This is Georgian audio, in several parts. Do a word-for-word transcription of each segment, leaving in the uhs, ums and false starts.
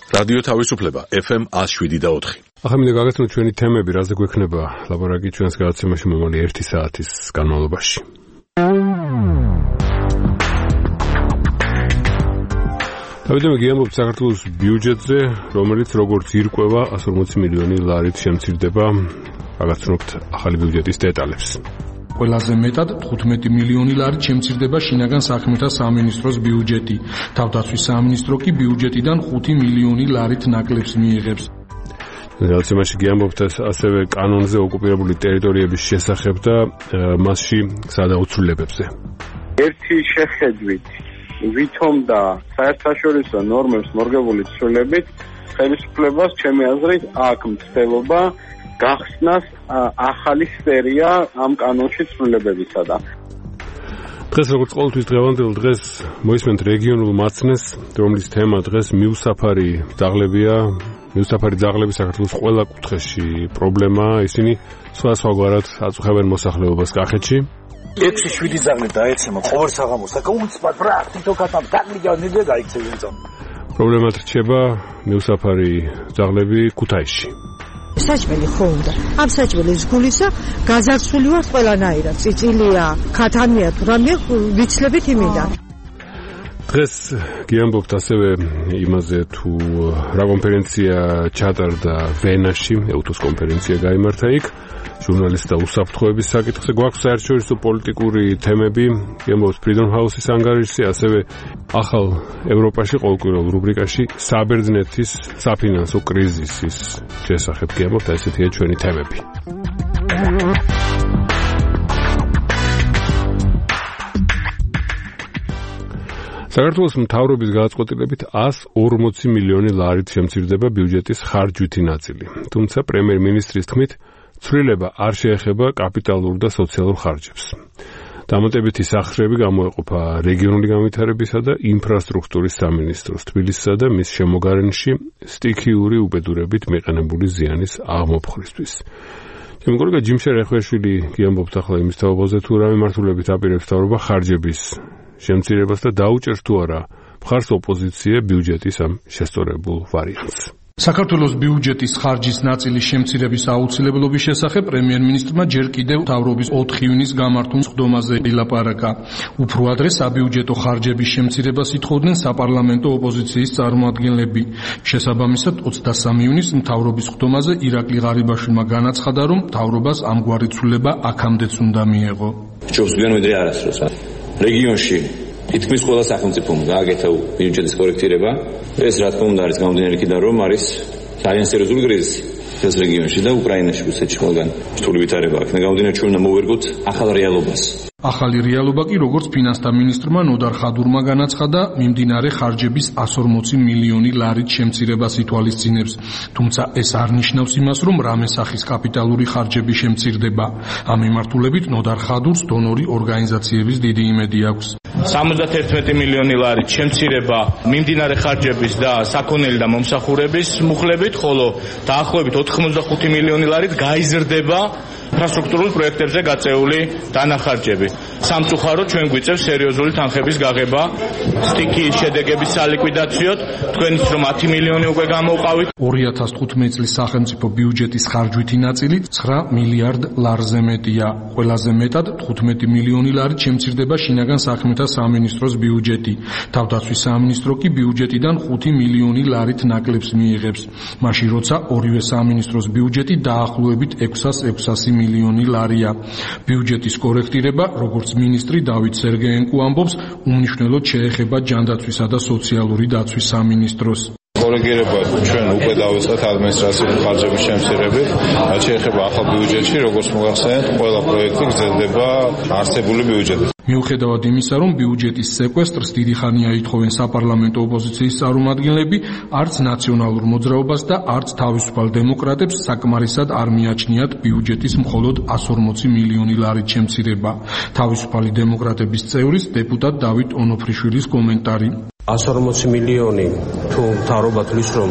რადიო თავისუფლება ეფ ემ one oh seven და four. ახლა მინდა გაგაცნოთ ჩვენი თემები, რაზე გვექნება ლაბორატორი ჩვენს გადაცემაში მომავალი ერთი საათის განმავლობაში. დავიდე მეგიამბობთ საქართველოს ბიუჯეტზე, რომელიც როგორც ირკვევა one hundred forty მილიონი ლარით შემცირდება. გაგაცნობთ ახალი ბიუჯეტის დეტალებს. ყველაზე მეტად თხუთმეტი მილიონი ლარით შემცირდება შინაგან საქმეთა სამინისტროს ბიუჯეტი. თავდაცვის სამინისტრო კი ბიუჯეტიდან ხუთი მილიონი ლარით ნაკლებს მიიღებს. გადაცემაში გიამბობთ ასევე კანონზე ოკუპირებული ტერიტორიების შესახებ და მასში გადაუცვლილებებზე. ერთი შეხედვით ვითომ და საერთაშორისო ნორმებს მორგებული ცვლილებით ხელისუფლებას ჩემი აზრით აქ მცდელობა გახსნას ახალი სერია ამ კანონში ცვლილებებისა და დღეს როგორც ყოველთვის დღევანდელ დღეს მოისმენთ რეგიონულ მაცნეს, რომლის თემა დღეს მიუსაფარი ძაღლებია. მიუსაფარი ძაღლები საქართველოს ყველა კუთხეში პრობლემაა. ისინი სხვადასხვაგვარად აწუხებენ მოსახლეობას კახეთში. ექვსი შვიდი ძაღლი დაეცემა ყოველ საღამოს და გაუცბად პრაქტიკო კატამ დაგმიგა ნიძე გაიქცევინცო. პრობლემად რჩება მიუსაფარი ძაღლები ქუთაისში. საჭმელი ხო უნდა. ამ საჭმელის გულისა გაზარცვილი ვარ ყველანაირად. წიწილია, ქათამია, თუ რამე ვიცლებით იმიდან. დღეს გიამბობთ ასევე იმაზე თუ რა კონფერენცია ჩატარდა ვენაში, ეუთოს კონფერენცია გაიმართა იქ, ჟურნალისტთა უსაფრთხოების საკითხზე. გვაქვს საერთაშორისო პოლიტიკური თემები, გიამბობთ Freedom House-ის ანგარიშზე, ასევე ახალ ევროპაში ყოველკვირეულ რუბრიკაში საბერძნეთის საფინანსო კრიზისის შესახებ გიამბობთ, ესეთია ჩვენი თემები. საქართველოს მთავრობის გადაწყვეტილებით one hundred forty მილიონი ლარით შემცირდება ბიუჯეტის ხარჯვითი ნაწილი. თუმცა პრემიერ-მინისტრის თქმით, ცვლილება არ შეეხება კაპიტალურ და სოციალურ ხარჯებს. დამატებითი სახსრები გამოეყოფა რეგიონული განვითარებისა და ინფრასტრუქტურის სამინისტროს თბილისსა და მის შემოგარენში სტიქიური უბედურებით მიყენებული ზიანის აღმოფხვრისთვის. ჩემი კოლეგა ჯიმშა რეხვეშვილი გიამბობთ ახლა იმის თაობაზე, თუ რა მიმართულებით აპირებს მთავრობა ხარჯების შემცირებას და დაუჭერს თუ არა მხარს ოპოზიცია ბიუჯეტის ამ შესწორებულ ვარიანტს. საქართველოს ბიუჯეტის ხარჯის ნაწილის შემცირების აუცილებლობის შესახებ პრემიერ-მინისტრმა ჯერ კიდევ მთავრობის ოთხ ივნის გამართულ სხდომაზე ილაპარაკა. უფრო ადრე საბიუჯეტო ხარჯების შემცირებას ითხოვდნენ საპარლამენტო ოპოზიციის წარმომადგენლები. შესაბამისად ოცდასამი ივნის მთავრობის სხდომაზე ირაკლი ღარიბაშვილმა განაცხადა, რომ მთავრობას ამგვარი ცვლილება აქამდეც უნდა მიეღო. ჯობს ვიდრე არასდროს რეგიონში თითქმის ყველა სახელმწიფომ გააკეთა ბიუჯეტის კორექტირება. ეს რა თქმა უნდა არის გამომდინარე იქიდან, რომ არის ძალიან სერიოზული კრიზისი ეს რეგიონში და უკრაინაში რუსეთში ყველგან რთული ვითარება აქვს. გამომდინარე ჩვენ უნდა მოვერგოთ ახალ რეალობას. ახალი რეალობა კი როგორც ფინანსთა მინისტრმა ნოდარ ხადურმა განაცხადა, მიმდინარე ხარჯების one hundred forty მილიონი ლარით შემცირებას ითვალისწინებს. თუმცა ეს არ ნიშნავს იმას, რომ რამე სახის კაპიტალური ხარჯები შემცირდება. ამ მიმართულებით ნოდარ ხადურს დონორი ორგანიზაციების დიდი იმედი აქვს. სამოცდაერთი მილიონი ლარით შემცირება მიმდინარე ხარჯების და საქონელი და მომსახურების მუხლებით, ხოლო დაახლოებით ოთხმოცდახუთი მილიონი ლარით გაიზრდება ინფრასტრუქტურულ პროექტებზე გაწეული დანახარჯები. სამწუხაროდ ჩვენ გვიწევს სერიოზული თანხების გაღება სტიქიის შედეგების სალიკვიდაციოდ. თქვენ იცით რომ ათი მილიონი უკვე გამოვყავით. ორი ათას თხუთმეტი წლის სახელმწიფო ბიუჯეტის ხარჯვითი ნაწილი ცხრა მილიარდ ლარზე მეტია. ყველაზე მეტად თხუთმეტი მილიონი ლარით შემცირდება შინაგან საქმეთა სამინისტროს ბიუჯეტი. თავდაცვის სამინისტრო კი ბიუჯეტიდან ხუთი მილიონი ლარით ნაკლებს მიიღებს. მაშინ როცა ორივე სამინისტროს ბიუჯეტი დაახლოებით ექვსასი მილიონი ლარია. ბიუჯეტის კორექტირება, როგორც მინისტრი დავით სერგეენკო ამბობს, უმნიშვნელოდ შეეხება ჯანდაცვისა და სოციალური დაცვის სამინისტროს. კორექტირება ჩვენ უკვე დავიწყეთ ადმინისტრაციული ხარჯების შემცირებით, რაც შეეხება ახალ ბიუჯეტში, როგორც მოგახსენეთ, ყველა პროექტი გრძელდება არსებული ბიუჯეტით. მიუხედავად იმისა, რომ ბიუჯეტის სეკვესტრს დიდი ხანია ითხოვენ საპარლამენტო ოპოზიციის წარმომადგენლები, არც ნაციონალურ მოძრაობას და არც თავისუფალ დემოკრატებს საკმარისად არ მიაჩნიათ ბიუჯეტის მხოლოდ one hundred forty მილიონი ლარით შემცირება. თავისუფალი დემოკრატების წევრის დეპუტატ დავით ონოფრიშვილის კომენტარი. one hundred forty მილიონი თუ მთავრობა თვლის, რომ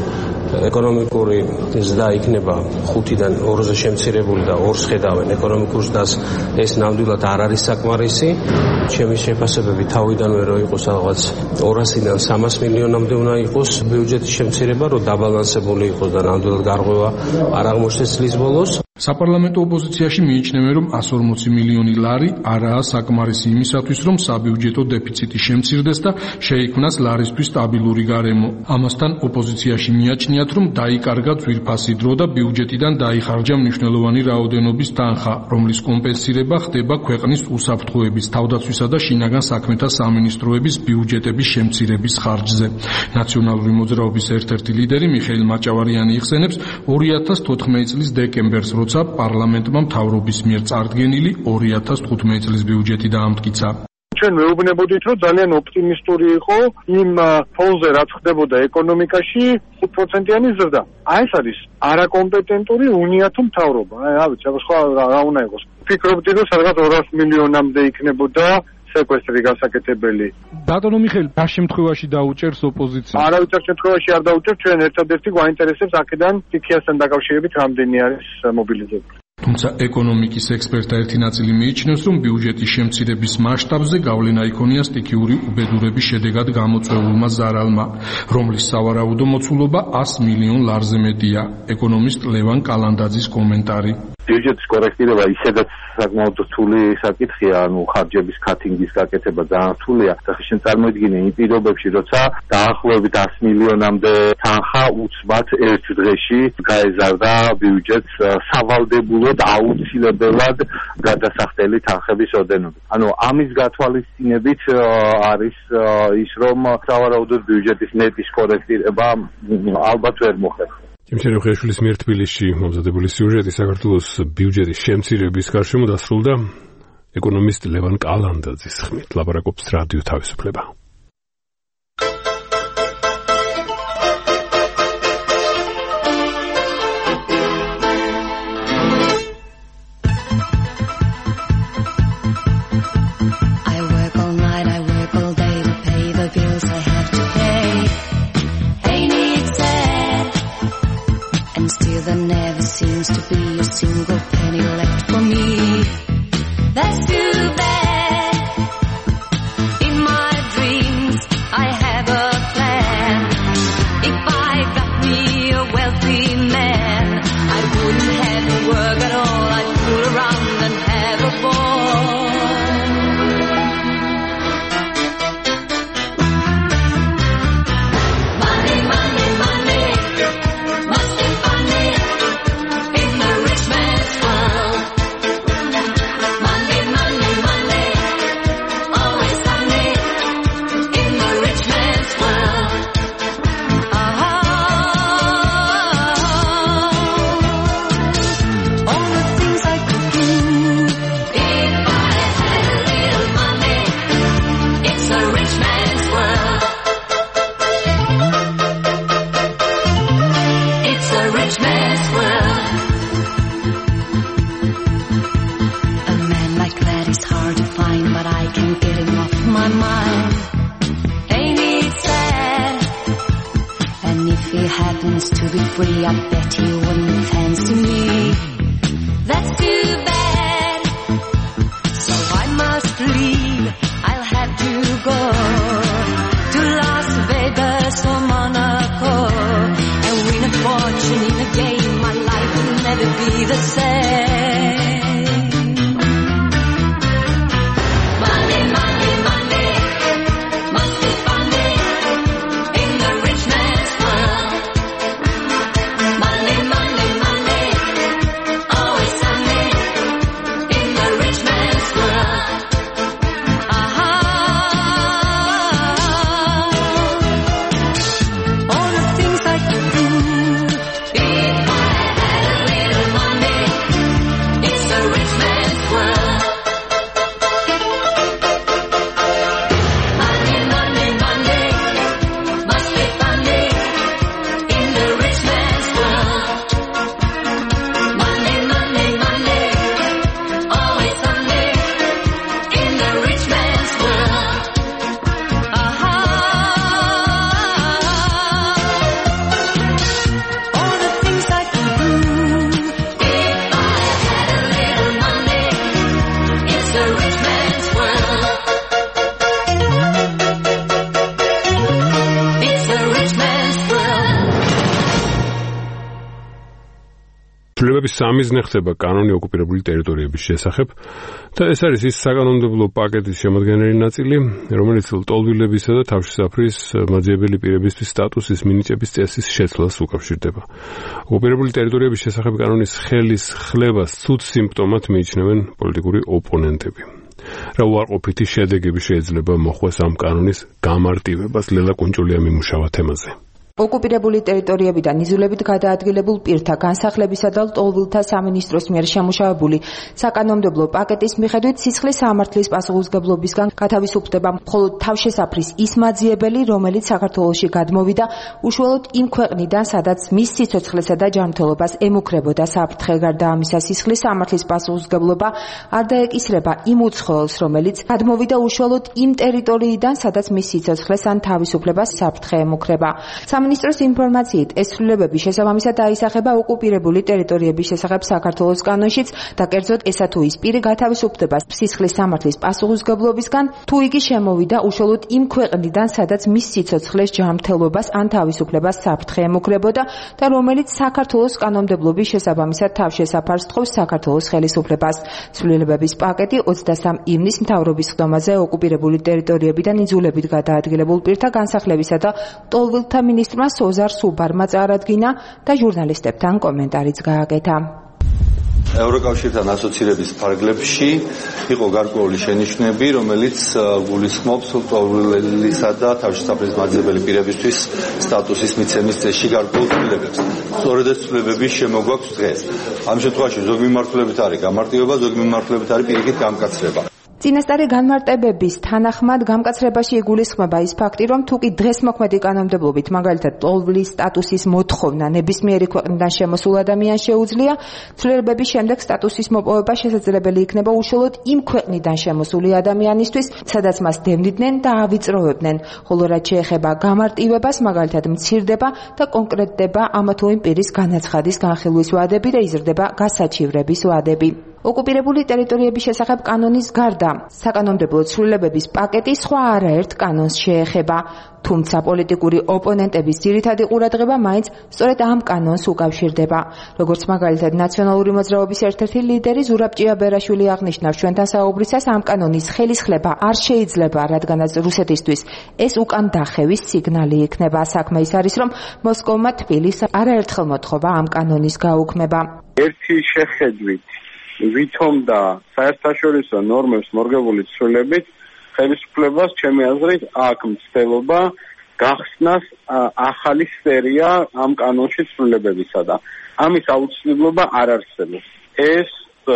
ეკონომიკური ზრდა იქნება ხუთიდან ორზე შემცირებული და ორს ხედავენ ეკონომიკურ ზრდას, ეს ნამდვილად არ არის საკმარისი. ჩემი შეფასებები თავიდანვე რო იყოს რაღაც ორასიდან სამას მილიონამდე უნდა იყოს ბიუჯეტის შემცირება, რომ დაბალანსებული იყოს და ნამდვილად გარღვევა არ აღმოჩნდეს წლის ბოლოს. საპარლამენტო ოპოზიციაში მიიჩნევენ, რომ εκατს ორმოცი მილიონი ლარი არაა საკმარისი იმისათვის, რომ საბიუჯეტო დეფიციტი შემცირდეს და შეიქმნას ლარისთვის სტაბილური გარემო. ამასთან ოპოზიციაში მიაჩნიათ, რომ დაიკარგა ძვირფასი დრო და ბიუჯეტიდან დაიხარჯა მნიშვნელოვანი რაოდენობის თანხა, რომლის კომპენსირება ხდება ქვეყნის უსაფრთხოების, თავდაცვისა და შინაგან საქმეთა სამინისტროების ბიუჯეტების შემცირების ხარჯზე. ნაციონალური მოძრაობის ერთ-ერთი ლიდერი მიხეილ მაჭავარიანი იხსენებს ორი ათას თოთხმეტი წლის დეკემბერს, როცა პარლამენტმა მთავრობის მიერ წარდგენილი ორი ათას თხუთმეტი წლის ბიუჯეტი დაამტკიცა. ჩვენ მეუბნებოდით, რომ ძალიან ოპტიმისტური იყო იმ ფონზე, რაც ხდებოდა ეკონომიკაში, ხუთ პროცენტიანი ზრდა. აი ეს არის არაკომპეტენტური უნიათო მთავრობა. აი, რა ვიცი, სხვა რა უნდა იყოს. ფიქრობდი, რომ სადღაც ორასი მილიონამდე იქნებოდა სეკვესტრი გასაკეთებელი. ბატონო მიხეილ, რა შემთხვევაში დაუჭერს ოპოზიცია? არავითარ შემთხვევაში არ დაუჭერს, ჩვენ ერთადერთი გვაინტერესებს აქედან სტიქიასთან დაკავშირებით რამდენი არის მობილიზებული. თუმცა ეკონომიკის ექსპერტთა ერთი ნაწილი მიიჩნევს, რომ ბიუჯეტის შემცირების მასშტაბზე გავლენა იქონია სტიქიური უბედურების შედეგად გამოწვეულმა ზარალმა, რომლის სავარაუდო მოცულობა ას მილიონ ლარზე მეტია. ეკონომისტ ლევან კალანდაძის კომენტარი. ბიუჯეტის კორექტირება ისედაც საკმაოდ რთული საკითხია, ანუ ხარჯების კატინგის გაკეთება ძალიან რთულია. ახლა შენ წარმოიდგინე იმ პირობებში, როცა დაახლოებით ას მილიონამდე თანხა უცბად ერთ დღეში გაეზარდა ბიუჯეტს სავალდებულოდ აუცილებლად გადასახდელი თანხების ოდენობით. ანუ ამის გათვალისწინებით არის ის, რომ სავარაუდოდ ბიუჯეტის ნეტის კორექტირება ალბათ ვერ მოხერხდება. იმჩერე ხეშვილის მიერ თბილისში მომზადებული სიუჟეტი საქართველოს ბიუჯეტის შემცირების გარშემო დასრულდა ეკონომისტ ლევან კალანდაძის ხმით. ლაპარაკობს რადიო თავისუფლება. There never seems to be a single penny left for me. That's too bad. In my dreams, I have a plan. If I got me a wealthy man, I wouldn't have to work at all. I'd fool around and have a ball. Money, money, money. Must be funny. Happens to be free, I bet he wouldn't fancy me. That's too bad. So I must leave. I'll have to go to Las Vegas or Monaco and win a fortune in a game. My life will never be the same. Money, money, money. Must be funny in the rich man's world. Money, money, money, always sunny in the rich man's world. Uh-huh. rich man's world. It's a rich man's world. ცვლილებების სამიზნე ხდება კანონი ოკუპირებული ტერიტორიების შესახებ და ეს არის ის საკანონმდებლო პაკეტის შემადგენელი ნაწილი, რომელიც ლტოლვილებისა და თავშესაფრის მაძიებელი პირებისთვის სტატუსის მინიჭების წესის შეცვლას უკავშირდება. ოკუპირებული ტერიტორიების შესახებ კანონის ხელის ხლებას ცუდ სიმპტომად მიიჩნევენ პოლიტიკური ოპონენტები. რა უარყოფითი შედეგები შეიძლება მოხვდეს ამ კანონის გამარტივებას? ლელა კუნჭულია მიმუშავა თემაზე. ოკუპირებული ტერიტორიებიდან იზოლებით გადაადგილებულ პირთა განსახლებისა და ლტოლვილთა სამინისტროს მიერ შემუშავებული საკანონმდებლო პაკეტის მიხედვით სისხლის სამართლის პასუხისმგებლობისგან გათავისუფლდება მხოლოდ თავშესაფრის ის მაძიებელი, რომელიც საქართველოში გადმოვიდა უშუალოდ იმ ქვეყნიდან, სადაც მის სიცოცხლესა და ჯანმრთელობას ემუქრებოდა საფრთხე. გარდა ამისა, სისხლის სამართლის პასუხისმგებლობა არ დაეკისრება იმ უცხოელს, რომელიც გადმოვიდა უშუალოდ იმ ტერიტორიიდან, სადაც მის სიცოცხლეს ან თავისუფლებას საფრთხე ემუქრება. სამინისტროს ინფორმაციით, ეს ცვლილებები შესაბამისად აისახება ოკუპირებული ტერიტორიების შესახებ საქართველოს კანონშიც და კერძოდ ესა თუ ის პირი გათავისუფლდება სისხლის სამართლის პასუხისმგებლობისგან, თუ იგი შემოვიდა უშუალოდ იმ ქვეყნიდან, სადაც მის სიცოცხლეს, ჯანმრთელობას ან თავისუფლებას საფრთხე ემუქრებოდა და რომელიც საქართველოს კანონმდებლობის შესაბამისად თავშესაფარს თხოვს საქართველოს ხელისუფლებას. ცვლილებების პაკეტი ოცდასამ ივნის მთავრობის ხდომაზე ოკუპირებული ტერიტორიებიდან იძულებით გადაადგილებულ პირთა განსახლებისა და ლტოლვილთა მინისტრმა სოზარ სუბარმა წარადგინა და ჟურნალისტებთან კომენტარიც გააკეთა. ევროკავშირთან ასოცირების ფარგლებში იყო გარკვეული შენიშვნები, რომელიც გულისხმობს ლტოლვილისა და თავშესაფრის მაძიებელი პირებისთვის სტატუსის მიცემის წესში გარკვეულ ცვლილებებს. სწორედ ეს ცვლილებები შემოგვაქვს დღეს. ამ შემთხვევაში ზოგი მიმართულებით არის გამარტივება, ზოგი მიმართულებით არის პირიქით გამკაცრება. წინასწარი განმარტებების თანახმად გამკაცრებაში იგულისხმება ის ფაქტი, რომ თუ კი დღეს მოქმედი კანონმდებლობით, მაგალითად ლტოლვილის სტატუსის მოთხოვნა ნებისმიერი ქვეყნიდან შემოსულ ადამიანს შეუძლია, ცვლილებების შემდეგ სტატუსის მოპოვება შესაძლებელი იქნება უშუალოდ იმ ქვეყნიდან შემოსული ადამიანისთვის, სადაც მას დევნიდნენ და ავიწროვებდნენ, ხოლო რაც შეეხება გამარტივებას, მაგალითად მცირდება და კონკრეტდება ამა თუ იმ პირის განაცხადის განხილვის ვადები და იზრდება გასაჩივრების ვადები. ოკუპირებული ტერიტორიების შესახებ კანონის გარდა საკანონმდებლო ცვლილებების პაკეტი სხვა არაერთ კანონს შეეხება, თუმცა პოლიტიკური ოპონენტების ძირითადი ყურადღება მაინც სწორედ ამ კანონს უკავშირდება. როგორც მაგალითად ნაციონალური მოძრაობის ერთ-ერთი ლიდერი ზურაბ ჭიაბერაშვილი აღნიშნავს ჩვენთან საუბრისას, ამ კანონის ხელისხლება არ შეიძლება, რადგანაც რუსეთისთვის ეს უკან დახევის სიგნალი იქნება. საქმე ის არის, რომ მოსკოვმა თბილისს არაერთხელ მოთხოვა ამ კანონის გაუქმება. ერთი შეხედვით ვითომ და საერთაშორისო ნორმებს მორგებული ცვლილებით ხელისუფლებას ჩემი აზრით აქ მცდელობა გახსნას ახალი სერია ამ კანონში ცვლილებებისა და ამის აუცილებლობა არ არსებობს. ეს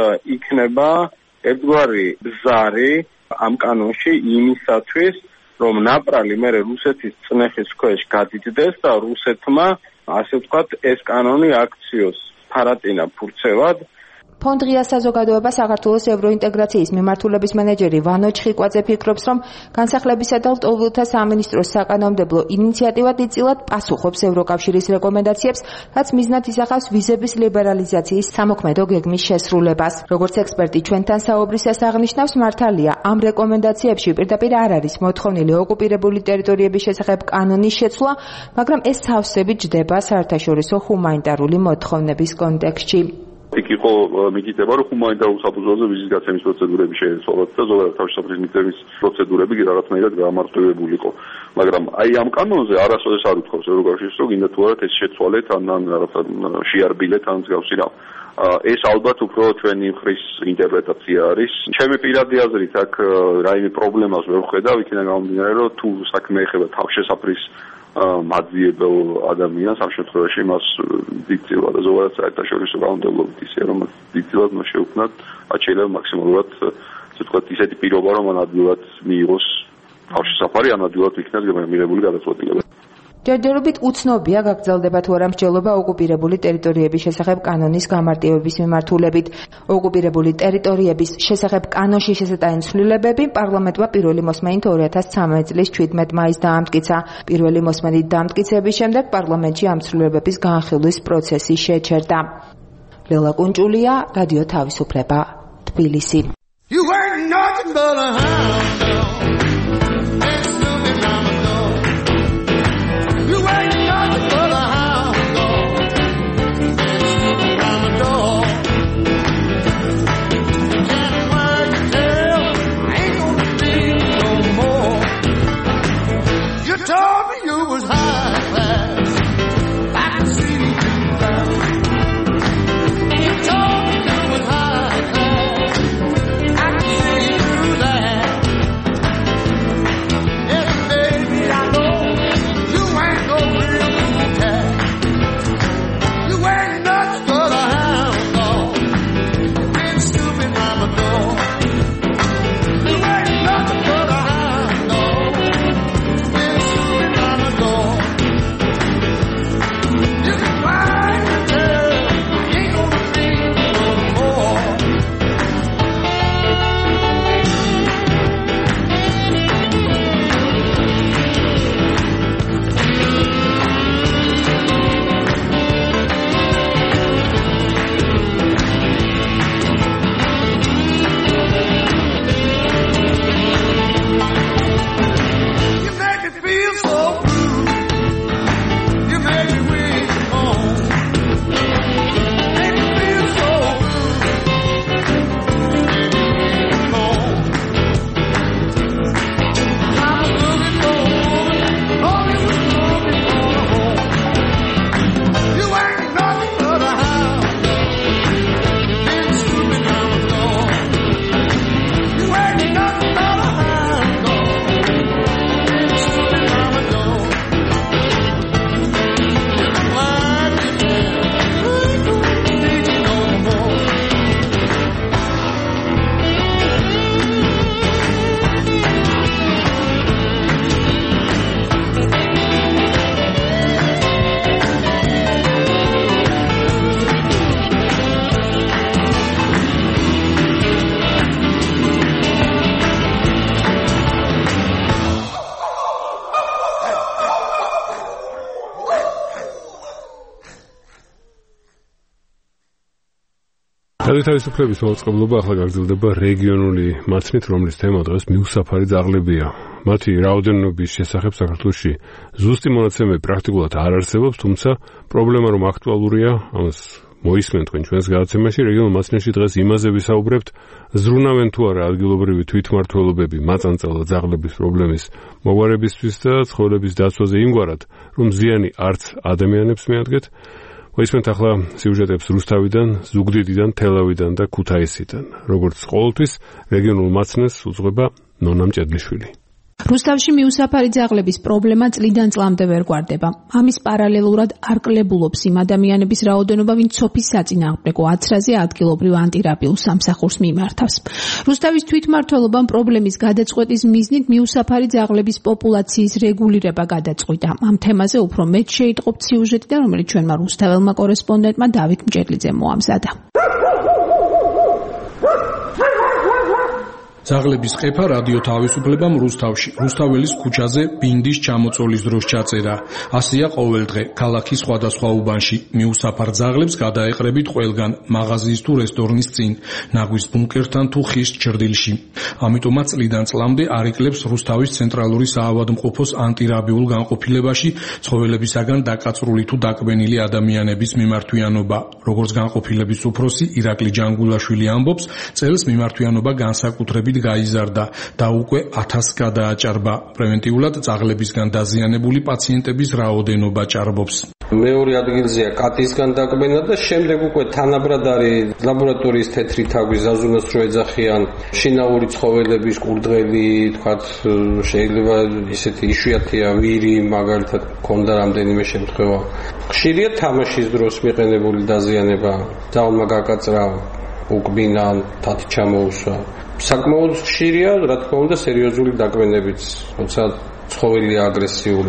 იქნება ერთგვარი ბზარი ამ კანონში იმისათვის, რომ ნაპრალი მერე რუსეთის წნეხის ქვეშ გადიდდეს და რუსეთმა, ასე ვთქვათ, ეს კანონი აქციოს ფარატინა ფურცევად. ფონდ ღია საზოგადოება საქართველოს ევროინტეგრაციის მიმართულების მენეჯერი ვანო ჩხიკვაძე ფიქრობს, რომ განსახლებისა და ლტოლვილთა სამინისტროს საკანონმდებლო ინიციატივა დიდწილად პასუხობს ევროკავშირის რეკომენდაციებს, რაც მიზნად ისახავს ვიზების ლიბერალიზაციის სამოქმედო გეგმის შესრულებას. როგორც ექსპერტი ჩვენთან საუბრისას აღნიშნავს, მართალია, ამ რეკომენდაციებში პირდაპირ არ არის მოთხოვნილი ოკუპირებული ტერიტორიების შესახებ კანონის შეცვლა, მაგრამ ეს სავსებით ჯდება საერთაშორისო ჰუმანიტარული მოთხოვნების კონტექსტში. იქ იყო მითითება, რომ ჰუმანიტარულ საფუძველზე ვიზის გაცემის პროცედურები შეეცვალათ და ზოგადად თავშესაფრის მიცემის პროცედურები რაღაცნაირად გამარტივებული იყო. მაგრამ აი ამ კანონზე არასოდეს არ უთხოვს ევროკავშირს, რომ გინდა თუ არა ეს შეცვალეთ ან ან რაღაცა შეარბილეთ ან მსგავსი რამ. ეს ალბათ უფრო ჩვენი მხრის ინტერპრეტაცია არის. ჩემი პირადი აზრით აქ რაიმე პრობლემას ვერ ვხედავ, იქიდან გამომდინარე, რომ თუ საქმე ეხება თავშესაფრის მაძიებელ ადამიანს, ამ შემთხვევაში მას დიდწილად ზოგადად საერთაშორისო კანონმდებლობით ისე რომ დიდწილად მას შეუქმნათ, რაც შეიძლება მაქსიმალურად, ასე ვთქვათ, ისეთი პირობა, რომ მან ადვილად მიიღოს თავშესაფარი, ან ადვილად იქნას მიღებული გადაწყვეტილება. ჯერჯერობით უცნობია გაგრძელდება თუ არა მსჯელობა ოკუპირებული ტერიტორიების შესახებ კანონის გამარტივების მიმართულებით. ოკუპირებული ტერიტორიების შესახებ კანონში შესატანი ცვლილებები პარლამენტმა პირველი მოსმენით ორი ათას ცხრამეტი წლის შვიდმეტი მაისს დაამტკიცა. პირველი მოსმენით დამტკიცების შემდეგ პარლამენტში ამ ცვლილებების განხილვის პროცესი შეჩერდა. ლელა კუნჭულია, რადიო თავისუფლება, თბილისი. You ain't nothing but a hound dog. Ain't snooping mama dog. You ain't nothing but a hound dog. Ain't snooping mama dog. Can't wag your tail. I ain't gonna need you no more. You told me you was high class. I can see you now. You told me you was high class. I can see through that. Yes, baby, I know you ain't no real cool cat. You ain't nothing but a hound dog. Been stupid mama dog. You ain't nothing but a hound dog. Been stupid mama dog. You can wag your tail. I ain't gonna need you no more. You make me feel so blue. You make me wish you home. Make me feel so blue. Home. I was looking for a woman, only was looking for a home. You ain't nothing but a hound dog. Been stupid mama dog. You ain't nothing but a hound dog. Been stupid mama dog. You can wag your tail. I ain't gonna need you no more. თავისუფლების მოწყობილობა ახლა გაგრძელდება რეგიონული მაცნით, რომლის თემა დღეს მიუსაფარი ძაღლებია. მათი რაოდენობის შესახებ საქართველოში ზუსტი მონაცემები პრაქტიკულად არ არსებობს, თუმცა პრობლემა რომ აქტუალურია, ამას მოისმენთ თქვენ ჩვენს გადაცემაში. რეგიონულ მაცნებში დღეს იმაზე ვისაუბრებთ, ზრუნავენ თუ არა ადგილობრივი თვითმმართველობები მაწანწალა ძაღლების პრობლემის მოგვარებისთვის და ცხოველების დაცვაზე იმგვარად, რომ ზიანი არც ადამიანებს მიადგეთ. მოისმენთ ახლა სიუჟეტებს რუსთავიდან, ზუგდიდიდან, თელავიდან და ქუთაისიდან. როგორც ყოველთვის, რეგიონულ მაცნეს უძღვება ნონა მჭედლიშვილი. რუსთავში მიუსაფარი ძაღლების პრობლემა წლიდან წლამდე ვერ გვარდება. ამის პარალელურად არ კლებულობს იმ ადამიანების რაოდენობა, ვინც სოფის საწინააღმდეგო აცრაზე ადგილობრივ ანტირაბიულ სამსახურს მიმართავს. რუსთავის თვითმმართველობამ პრობლემის გადაწყვეტის მიზნით მიუსაფარი ძაღლების პოპულაციის რეგულირება გადაწყვიტა. ამ თემაზე უფრო მეტ შეიტყობთ სიუჟეტიდან, რომელიც ჩვენმა რუსთაველმა კორესპონდენტმა დავით მჭედლიძემ მოამზადა. ძაღლების ყეფა რადიო თავისუფლებამ რუსთავში, რუსთაველის ქუჩაზე ბინდის ჩამოწოლის დროს ჩაწერა. ასეა ყოველდღე ქალაქის სხვადასხვა უბანში. მიუსაფარ ძაღლებს გადაეყრებით ყველგან, მაღაზიის თუ რესტორნის წინ, ნაგვის ბუნკერთან თუ ხის ჭრდილში. ამიტომაც წლიდან წლამდე არ იკლებს რუსთავის ცენტრალური საავადმყოფოს ანტირაბიულ განყოფილებაში ცხოველებისაგან დაკაწრული თუ დაკბენილი ადამიანების მიმართვიანობა. როგორც განყოფილების უფროსი ირაკლი ჯანგულაშვილი ამბობს, წელს მიმართვიანობა განსაკუთრებით გაიზარდა და უკვე ათასს გადააჭარბა. პრევენტიულად ძაღლებისგან დაზიანებული პაციენტების რაოდენობა ჭარბობს. მეორე ადგილზეა კატისგან დაკბენა და შემდეგ უკვე თანაბრად არის ლაბორატორიის თეთრი თაგვი, ზაზუნას რო ეძახიან, შინაური ცხოველების კურდღელი, თქვათ შეიძლება ისეთი იშვიათია ვირი, მაგალითად მქონდა რამდენიმე შემთხვევა. ხშირია თამაშის დროს მიყენებული დაზიანება, ძალმა გაკაწრა, უკბინა, თათი ჩამოუსვა. საკმაოდ ხშირია, რა თქმა უნდა, სერიოზული დაკბენებიც, როცა ცხოველია აგრესიული.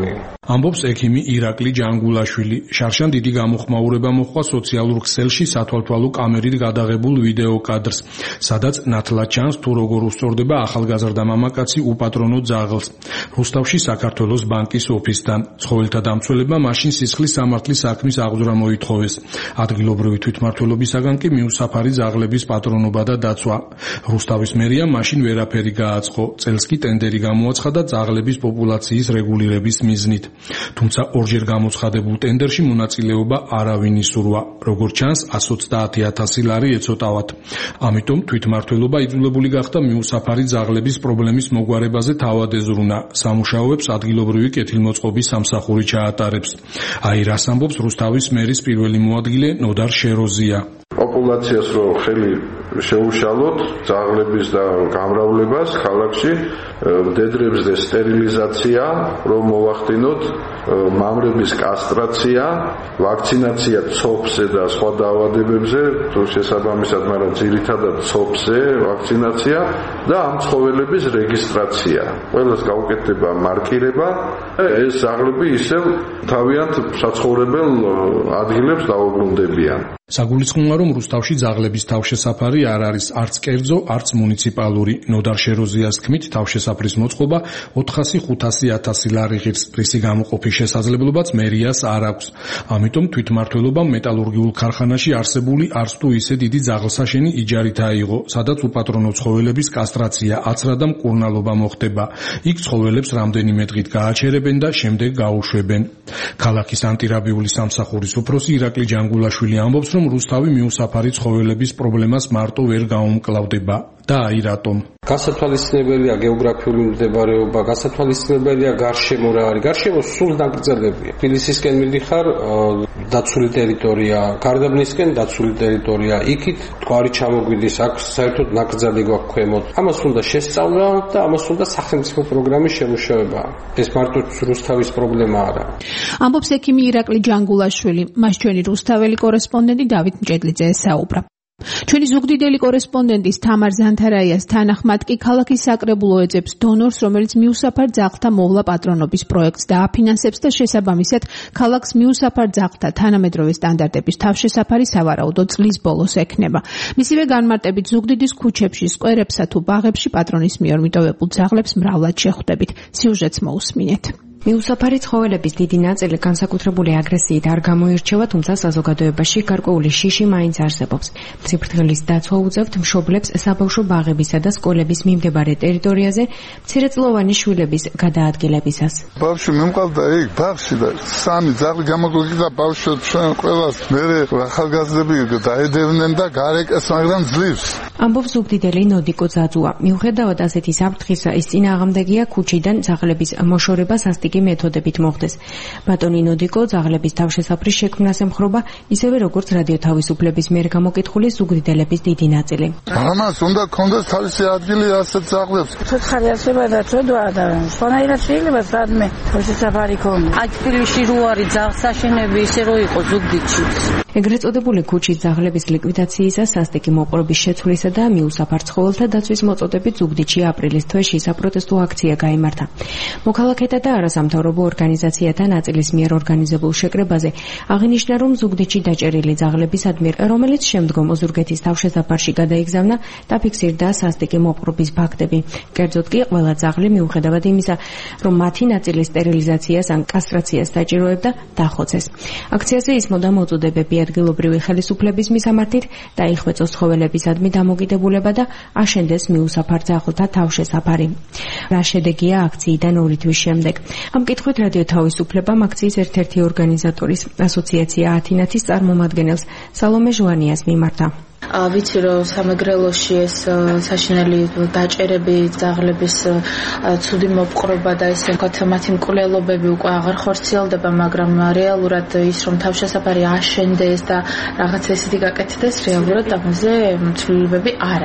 ამბობს ექიმი ირაკლი ჯანგულაშვილი. შარშან დიდი გამოხმაურება მოჰყვა სოციალურ ქსელში სათვალთვალო კამერით გადაღებულ ვიდეო კადრს, სადაც ნათლად ჩანს თუ როგორ უსწორდება ახალგაზრდა მამაკაცი უპატრონო ძაღლს. რუსთავში საქართველოს ბანკის ოფისთან. ცხოველთა დამცველებმა მაშინ სისხლის სამართლის საქმის აღძვრა მოითხოვეს. ადგილობრივი თვითმმართველობისაგან კი მიუსაფარი ძაღლების პატრონობა და დაცვა. რუსთავის მერიამ მაშინ ვერაფერი გააწყო. წელს კი ტენდერი გამოაცხადა და ძაღლების პოპულაციის რეგულირების მიზნით. თუმცა ორჯერ გამოცხადებულ ტენდერში მონაწილეობა არავინ ისურვა. როგორც ჩანს, εκατს ოცდაათი ათასი ლარი ეცოტავათ. ამიტომ თვითმმართველობა იძულებული გახდა მიუსაფარი ძაღლების პრობლემის მოგვარებაზე თავად ეზრუნა. სამუშაოებს ადგილობრივი კეთილმოწყობის სამსახური ჩაატარებს. აი რას ამბობს რუსთავის მერის პირველი მოადგილე ნოდარ შეროზია. პოპულაციას რო ხელი შეუშალოთ ძაღლების და გამრავლებას ქალაქში, მდედრებზე სტერილიზაცია რომ მოვახდინოთ, მამრების კასტრაცია, ვაქცინაცია ცოფზე და სხვა დაავადებებზე, თუ შესაბამისად, მაგრამ ძირითადად ცოფზე ვაქცინაცია და ამ ცხოველების რეგისტრაცია. ყველას გაუკეთდება მარკირება, ეს ძაღლები ისევ თავიანთ საცხოვრებელ ადგილებს დაუბრუნდებიან. საგულისხმოა, რომ რუსთავში ძაღლების თავშესაფარი არ არის არც კერძო, არც მუნიციპალური. ნოდარ შეროზიას თქმით, თავშესაფრის მოწყობა ოთხასი ხუთასი ათასი ლარი ღირს, რისი გამოყოფის შესაძლებლობაც მერიას არ აქვს. ამიტომ თვითმმართველობამ მეტალურგიულ ქარხანაში არსებული არც თუ ისე დიდი ძაღლსაშენი იჯარით აიღო, სადაც უპატრონო ცხოველების კასტრაცია, აცრა და მკურნალობა მოხდება. იქ ცხოველებს რამდენიმე დღით გააჩერებენ და შემდეგ გაუშვებენ. ქალაქის ანტირაბიული სამსახურის უფროსი ირაკლი ჯანგულაშვილი ამბობს, რომ რუსთავი მიუსაფარი ცხოველების პრობლემას მარტო ვერ გაუმკლავდება. და აი რატომ? გასათვალისწინებელია გეოგრაფიული მდებარეობა, გასათვალისწინებელია გარშემო რა არის. გარშემო სულ ნაკრძალებია. თბილისისკენ მიდიხარ, დაცული ტერიტორია, გარდაბნისკენ დაცული ტერიტორია. იქით თქვარი ჩამოგვიდის, აქ საერთოდ ნაკრძალი გვაქვს ქვემოთ. ამას უნდა შესწავლა და ამას უნდა სახელმწიფო პროგრამის შემუშავება. ეს მარტო რუსთავის პრობლემა არა. ამბობს ექიმი ირაკლი ჯანგულაშვილი. მას ჩვენი რუსთაველი კორესპონდენტი დავით მჭედლიძე ესაუბრა. ჩვენი ზუგდიდელი კორესპონდენტის თამარ ზანთარაიას თანახმად კი ქალაქის საკრებულო ეძებს დონორს, რომელიც მიუსაფარ ძაღლთა მოვლა პატრონობის პროექტს დააფინანსებს და შესაბამისად ქალაქს მიუსაფარ ძაღლთა თანამედროვე სტანდარტების თავშესაფარი სავარაუდოდ წლის ბოლოს ექნება. მისივე განმარტებით ზუგდიდის ქუჩებში, სკვერებსა თუ ბაღებში პატრონის მიერ მიტოვებულ ძაღლებს მრავლად შეხვდებით. სიუჟეტს მოусმინეთ. მიუსაფარი ცხოველების დიდი ნაწილი განსაკუთრებული აგრესიით არ გამოირჩევა, თუმცა საზოგადოებაში გარკვეული შიში მაინც არსებობს. სიფრთხილის დაცვა უწევთ მშობლებს საბავშვო ბაღებისა და სკოლების მიმდებარე ტერიტორიაზე მცირეწლოვანი შვილების გადაადგილებისას. ბავშვი მიმყავდა იქ ბაღში და სამი ძაღლი გამოგვიგდა ბავშვებს ჩვენ ყველას მერე ახალგაზრდები დაედევნენ და გარეკეს, მაგრამ ძლივს. ამბობს ზუგდიდელი ნოდიკო ძაძუა. მიუხედავად ასეთი საფრთხისა, ის წინააღმდეგია ქუჩიდან ძაღლების მოშორება სასტიკ მეთოდებით მოხდეს. ბატონი ნოდიკო ძაღლების თავშესაფრის შექმნას ემხრობა, ისევე როგორც რადიო თავისუფლების მიერ გამოკითხული ზუგდიდელების დიდი ნაწილი. ამას უნდა კონდეს თავისი ადგილი ასეთ ძაღლებს. ცოცხალი არსება და ცოდვა და სხვანაირად შეიძლება სადმე თავშესაფარი ქონდეს. აქ თბილისში რო არის ძაღლსაშენები ისე რო იყო ზუგდიდში. ეგრეთ წოდებული ქუჩის ძაღლების ლიკვიდაციისა, სასტიკი მოპყრობის შეცვლისა და მიუსაფარ ცხოველთა დაცვის მოწოდებით ზუგდიდში აპრილის თვეში საპროტესტო აქცია გაიმართა. მოქალაქეთა და არასამთავრობო ორგანიზაციათა ნაწილის მიერ ორგანიზებულ შეკრებაზე აღინიშნა, რომ ზუგდიდში დაჭერილი ძაღლებისადმი, რომელიც შემდგომ ოზურგეთის თავშესაფარში გადაიგზავნა, დაფიქსირდა სასტიკი მოპყრობის ფაქტები. კერძოდ კი ყველა ძაღლი მიუხედავად იმისა, რომ მათი ნაწილი სტერილიზაციას ან კასტრაციას დაჭიროებდა, დახოცეს. აქციაზე ისმოდა მოწოდებები ადგილობრივი ხელისუფლების მისამართით, დაიხვეწოს ცხოველებისადმი დამოკიდებულება და აშენდეს მიუსაფარ ძაღლთა თავშესაფარი. რა შედეგია აქციიდან ორი თვის შემდეგ? ამ კითხვით რადიო თავისუფლებამ აქციის ერთ-ერთი ორგანიზატორის ასოციაცია ათინათის წარმომადგენელს სალომე ჟვანიას მიმართა. ვიცი რომ სამეგრელოში ეს საშინელი დაჭერები, ძაღლების ცუდი მოპყრობა და ესე ვთქვათ მათი მკვლელობები უკვე აღარ ხორციელდება, მაგრამ რეალურად ის რომ თავშესაფარი აშენდეს და რაღაცა ისეთი გაკეთდეს, რეალურად ამაზე ცვლილებები არ არის.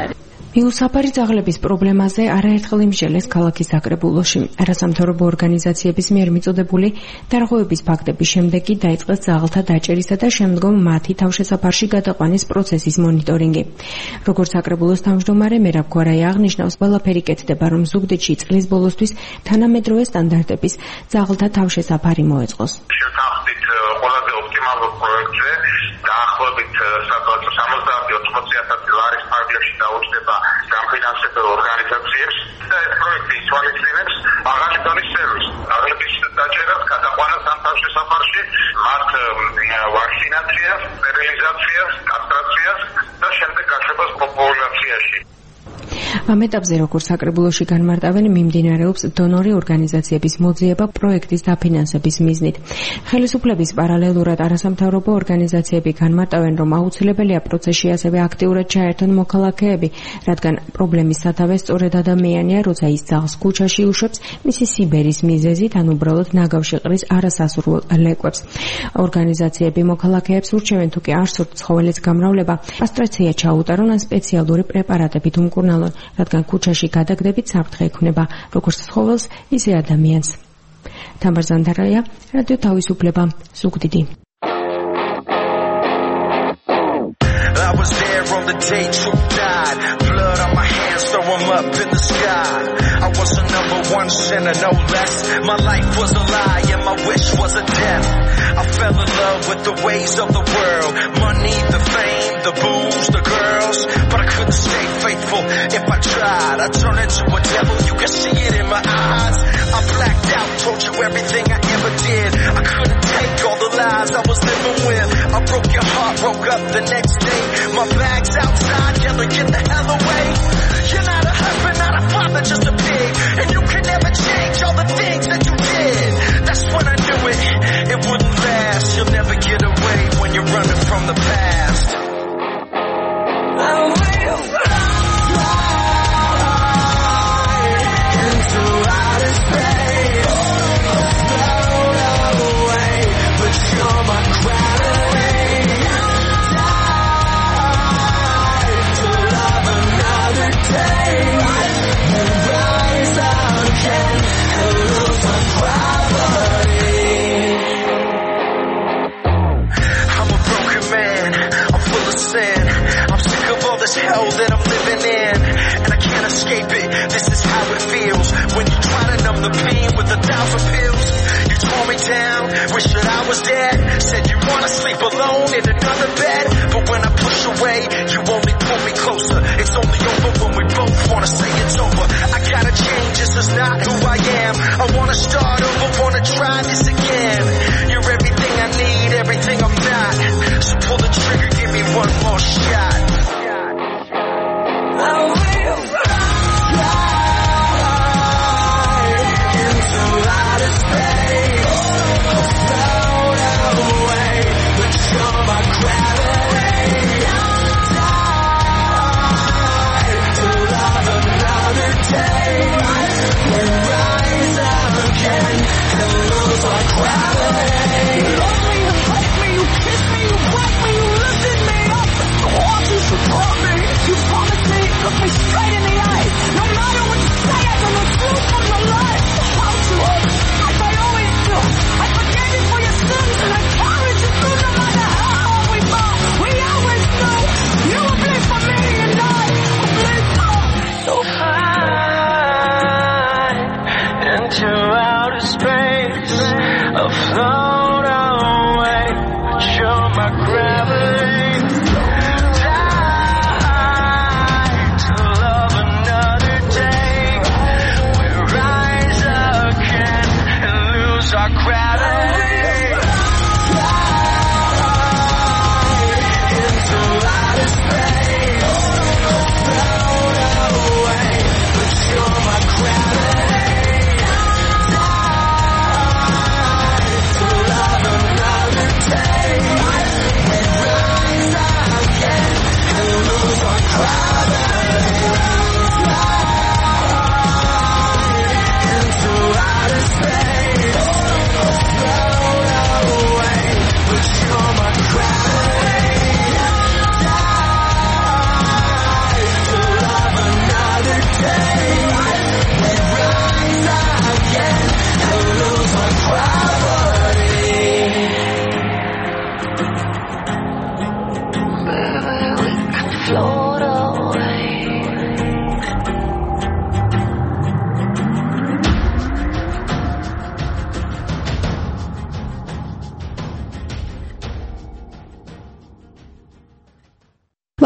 მიუსაფარი ძაღლების პრობლემაზე არაერთხელ იმსჯელეს ქალაქის საკრებულოში. არასამთავრობო ორგანიზაციების მიერ მიწოდებული დარღვევების ფაქტების შემდეგ კი დაიწყეს ძაღლთა დაჭერისა და შემდგომ მათი თავშესაფარში გადაყვანის პროცესის მონიტორინგი. როგორც საკრებულოს თავმჯდომარე მერაბ გვარაი აღნიშნავს, ყველაფერი კეთდება, რომ ზუგდიდში წლის ბოლოსთვის თანამედროვე სტანდარტების ძაღლთა თავშესაფარი მოეწყოს. შევთანხმდით ყველაზე ოპტიმალურ პროექტზე დაახლოებით საკმაოდ სამოცდაათი ოცდაოთხი ათასი ლარის ფარგლებში დაუჯდება სამფინანსებელ ორგანიზაციებს და ეს პროექტი ითვალისწინებს მაღალი დონის სერვისს. ძაღლების დაჭერას, გადაყვანას ამ თავშესაფარში, მათ ვაქცინაციას, სტერილიზაციას, კასტრაციას და შემდეგ გაშვებას პოპულაციაში. ამ ეტაპზე, როგორც საკრებულოში განმარტავენ, მიმდინარეობს დონორი ორგანიზაციების მოძიება პროექტის დაფინანსების მიზნით. ხელისუფლების პარალელურად არასამთავრობო ორგანიზაციები განმარტავენ, რომ აუცილებელია პროცესში ასევე აქტიურად ჩაერთონ მოქალაქეები, რადგან პრობლემის სათავე სწორედ ადამიანია, როცა ის ძაღლს ქუჩაში უშვებს მისი სიბერის მიზეზით, ან უბრალოდ ნაგავში ყრის არასასურველ ლეკვებს. ორგანიზაციები მოქალაქეებს ურჩევენ, თუ კი არ სურთ ცხოველის გამრავლება, კასტრაცია ჩაუტარონ ან სპეციალური პრეპარატებით უმკურნალონ, რადგან ქუჩაში გადაგდებით საფრთხე ექმნება როგორც ცხოველს, ისე ადამიანს. თამარ ზანდარაია, რადიო თავისუფლება, ზუგდიდი. I was there on the day True died. Blood on my hands, throw 'em up in the sky. I was a number one sinner, no less. My life was a lie and my wish was a death. I fell in love with the ways of the world. Money, the fame, the booze, the girls. But I couldn't stay faithful if I tried. I turned into a devil, you can see it in my eyes. I blacked out, told you everything I ever did. I couldn't take all the lies I was living with. I broke your heart, woke up the next day. My bag's outside, yelling, get the hell away. You're not a husband, not a father, just a pig. And you can never change all the things that you did. That's when I knew it, it wouldn't last. You'll never get away when you're running from the past. I will fly into outer space, float away, but you're my gravity. Hell that I'm living in, and I can't escape it. This is how it feels when you try to numb the pain with a thousand pills. You tore me down, wish that I was dead. Said you wanna sleep alone in another bed, but when I push away, you only pull me closer. It's only over when we both wanna say it's over. I gotta change, this is not who I am. I wanna start over, wanna try this again. You're everything I need, everything I'm not. So pull the trigger, give me one more shot. I will fly into outer space, float away, but you're my gravity. Die to love another day. We rise again and lose our gravity. You love me, you hate me, you kiss me, you break me, you lifted me up. I want you to support me. You promised me, look me straight in the eye. No matter what you say, I don't know truth from the lie. How to hope, like I always do. I forgave you for your sins and I carried you through no matter how hard we fall. We always knew you would bleed for me and I would bleed for. So high into outer space, afloat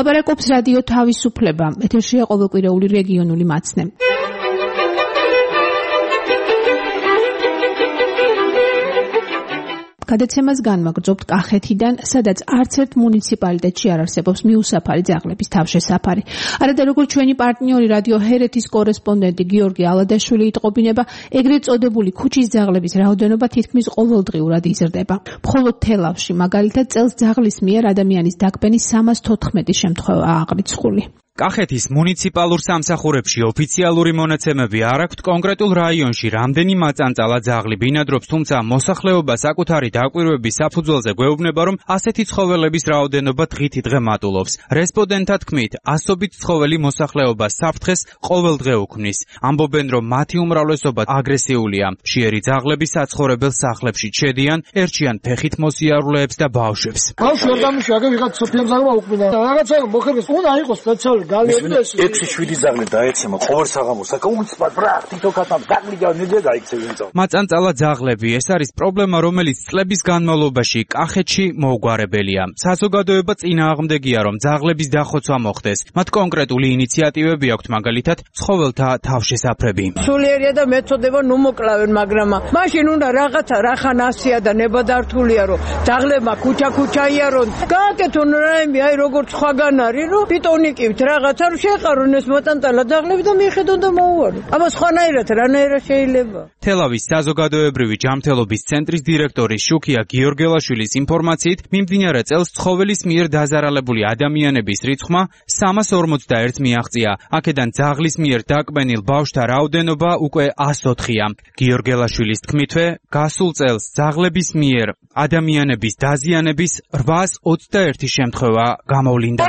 ლაპარაკობს რადიო თავისუფლება. ეთერშია ყოველკვირეული რეგიონული მაცნე. გადაცემას განმაგრძობთ კახეთიდან, სადაც არც ერთ მუნიციპალიტეტში არ არსებობს მიუსაფარი ძაღლების თავშესაფარი. არადა როგორც ჩვენი პარტნიორი რადიო ჰერეთის კორესპონდენტი გიორგი ალადაშვილი იტყობინება, ეგრეთ წოდებული ქუჩის ძაღლების რაოდენობა თითქმის ყოველდღიურად იზრდება. მხოლოდ თელავში მაგალითად წელს ძაღლის მიერ ადამიანის დაკბენის სამას თოთხმეტი შემთხვევაა აღრიცხული. კახეთის მუნიციპალურ სამსახურებში ოფიციალური მონაცემები არ აქვთ კონკრეტულ რაიონში რამდენი მაწანწალა ძაღლი ბინადრობს, თუმცა მოსახლეობა საკუთარი დაკვირვების საფუძველზე გვეუბნება, რომ ასეთი ცხოველების რაოდენობა დღითი დღე მატულობს. რესპონდენტთა თქმით, ასობით ცხოველი მოსახლეობას საფრთხეს ყოველდღე უქმნის. ამბობენ, რომ მათი უმრავლესობა აგრესიულია. მშიერი ძაღლები საცხოვრებელ სახლებში ჩედიან, ერჩიან ფეხით მოსიარულეებს და ბავშვებს. ბავშვი არ დამიშვა, აგ ვიღაც სოფიამ ზაღმა უკმინა. რაღაცა მოხერხეს, უნდა იყოს სპეციალური ექვსი შვიდი ძაღლი დაეცემა ყოველ საღამოს საკაუნცბად ბრა თითოქათან დაგლიდა ნიძე გაიქცევინცა მაწანწალა ძაღლები ეს არის პრობლემა, რომელიც წლების განმავლობაში კახეთში მოუგვარებელია. საზოგადოება წინააღმდეგია, რომ ძაღლების დახოცვა მოხდეს. მათ კონკრეტული ინიციატივები აქვთ, მაგალითად ცხოველთა თავშესაფრები. სულიერია და მეწოდება ნუ მოკლავენ, მაგრამ მაშინ უნდა რაღაცა რახან ასია და ნებადართულია, რომ ძაღლებმა ქუჩა-ქუჩა იარონ. გააკეთონ რაიმე, აი როგორც სხვაგან არის, რომ პიტონიკივთ რაღაცა რომ შეყარონ ეს მაწანწალა ძაღლები და მიხედონ და მოუვარონ. აბა სხვანაირად რანაირად შეიძლება? თელავის საზოგადოებრივი ჯანმრთელობის ცენტრის დირექტორი შუქია გიორგელაშვილის ინფორმაციით, მიმდინარე წელს ცხოველის მიერ დაზარალებული ადამიანების რიცხვმა სამას ორმოცდაერთს მიაღწია. აქედან ძაღლის მიერ დაკბენილ ბავშვთა რაოდენობა უკვე ას ოთხია. გიორგელაშვილის თქმითვე, გასულ წელს ძაღლების მიერ ადამიანების დაზიანების რვაას ოცდაერთი შემთხვევა გამოვლინდა.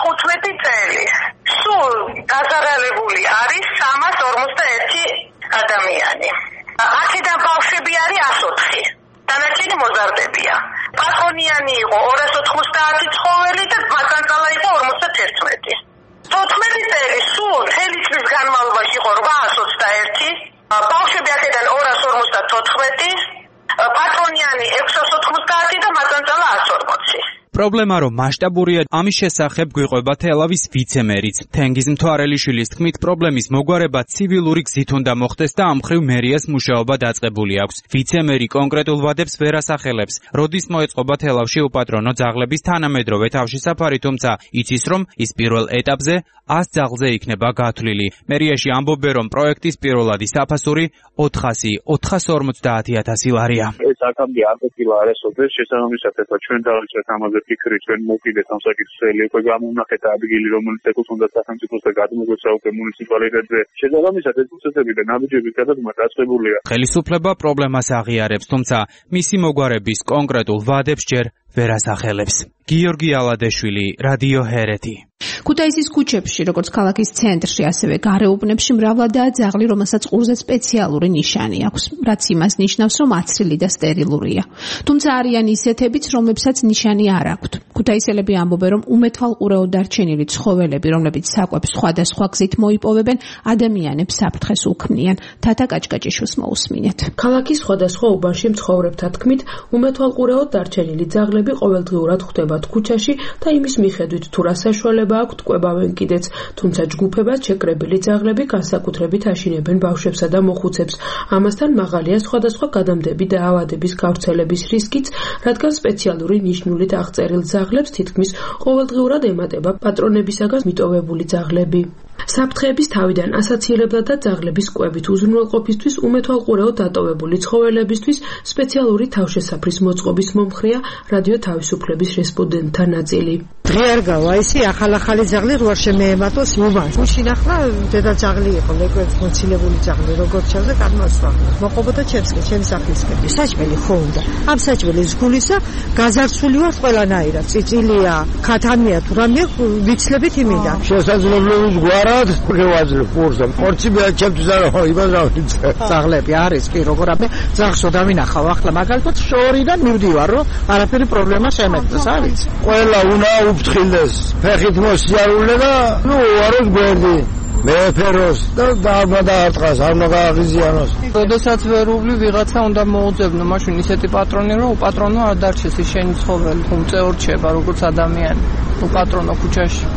სულ დაზარალებული არის სამას ორმოცდაერთი ადამიანი. აქედან ბავშვები არის ას ოთხი. დანარჩენი მოზარდებია. პატრონიანი იყო ორას ოთხმოცდაათი ცხოველი და მაწანწალა იყო ორმოცდათერთმეტი. თოთხმეტი წელი სულ მთელი წლის განმავლობაში იყო რვაას ოცდაერთი. ბავშვები აქედან ორას ორმოცდათოთხმეტი. პატრონიანი ექვსას ოთხმოცდაათი და მაწანწალა ას ორმოცი. პრობლემა რომ მასშტაბურია, ამის შესახებ გვიყვება თელავის ვიცემერიც. თენგიზ მთვარელიშვილის თქმით, პრობლემის მოგვარება ცივილური გზით უნდა მოხდეს და ამ მხრივ მერიას მუშაობა დაწყებული აქვს. ვიცემერი კონკრეტულ ვადებს ვერ ასახელებს. როდის მოეწყობა თელავში უპატრონო ძაღლების თანამედროვე თავშესაფარი, თუმცა იცის, რომ ის პირველ ეტაპზე ას ძაღლზე იქნება გათვლილი. მერიაში ამბობენ, რომ პროექტის პირველადი საფასური ოთხასი ოთხას ორმოცდაათი ათასი ლარია. ეს აქამდე არ ყოფილა არასოდეს შესაბამისად ჩვენ დავიწყეთ ამაზე ფიქრი, ჩვენ მოვიდეთ ამ საკითხელი, უკვე გამოვნახეთ ადგილი, რომელიც ეკუთვნოდა უნდა სახელმწიფოს და გადმოგვეცა უკვე მუნიციპალიტეტზე. შესაბამისად ეს პროცესები და ნაბიჯების გადადგმა დაწყებულია. ხელისუფლება პრობლემას აღიარებს, თუმცა მისი მოგვარების კონკრეტულ ვადებს ჯერ ვერ ასახელებს. გიორგი ალადაშვილი, რადიო ჰერეთი. ქუთაისის ქუჩებში, როგორც ქალაქის ცენტრში, ასევე გარეუბნებში მრავლადაა ძაღლი, რომელსაც ყურზე სპეციალური ნიშანი აქვს, რაც იმას ნიშნავს, რომ აცრილი და სტერილურია. თუმცა არიან ისეთებიც, რომლებსაც ნიშანი არ აქვთ. ქუთაისელები ამბობენ, რომ უმეთვალყურეოდ დარჩენილი ცხოველები, რომლებიც საკვებს სხვადასხვა გზით მოიპოვებენ, ადამიანებს საფრთხეს უქმნიან. თათა კაჭკაჭიშვილს მოусმინეთ. ქალაქის სხვადასხვა უბანში მცხოვრებთა თქმით, უმეთვალყურეოდ დარჩენილი ძაღლები ყოველდღიურად ხვდებათ ქუჩაში და იმის მიხედვით თუ რა საშუალება აქვთ კვებავენ კიდეც, თუმცა ჯგუფებად შეკრებილი ძაღლები განსაკუთრებით აშინებენ ბავშვებსა და მოხუცებს. ამასთან მაღალია სხვადასხვა გადამდები და ავადების გავრცელების რისკიც, რადგან სპეციალური ნიშნულით აღწერილ ძაღლებს თითქმის ყოველდღიურად ემატება პატრონებისაგან მიტოვებული ძაღლები. საფრთხეების თავიდან ასაცილებლად და ძაღლების კვებით უზრუნველყოფისთვის უმეთვალყურეოდ დატოვებული ცხოველებისთვის სპეციალური თავშესაფრის მოწყობის მომხრეა რადიო თავისუფლების რესპონდენტთა ნაწილი. დღე არ გავა ისი ახალ-ახალი ძაღლი როარ შემეემატოს უბანს. მაშინ ახლა დედა ძაღლი იყო, ლეკვეთ მოცილებული ძაღლი, როგორც ჩავზე გადმოსვლა. მოყობოდა ჩემსკენ, ჩემს სახლისკენ. საჭმელი ხო უნდა. ამ საჭმელის გულისა გაზარცული ვარ ყველანაირად. წიწილია, ქათამია თუ რამე ვიცლებით იმინდა. შესაძლებლობის გვარად შევაძლებ კურსზე. ორციბია ჩემთვის არა, იმას რა ვიცი. ძაღლები არის კი როგორ ამე ძაღლს დავინახავ ახლა მაგალითად შორიდან მივდივარ, რომ არაფერი პრობლემა შემეძლეს, არის. ყველა უნდა უფრთხილდეს, ფეხით მოსიარულე და ნუ აროს გვერდი. მეფეროს და დამა დაარტყას, არ უნდა გააღიზიანოს. როდესაც ვერული ვიღაცა უნდა მოუძებნო, მაშინ ისეთი პატრონი რომ უპატრონო არ დარჩეს ის შენი ცხოველი, უმწეორ რჩება როგორც ადამიანი. უპატრონო ქუჩაში.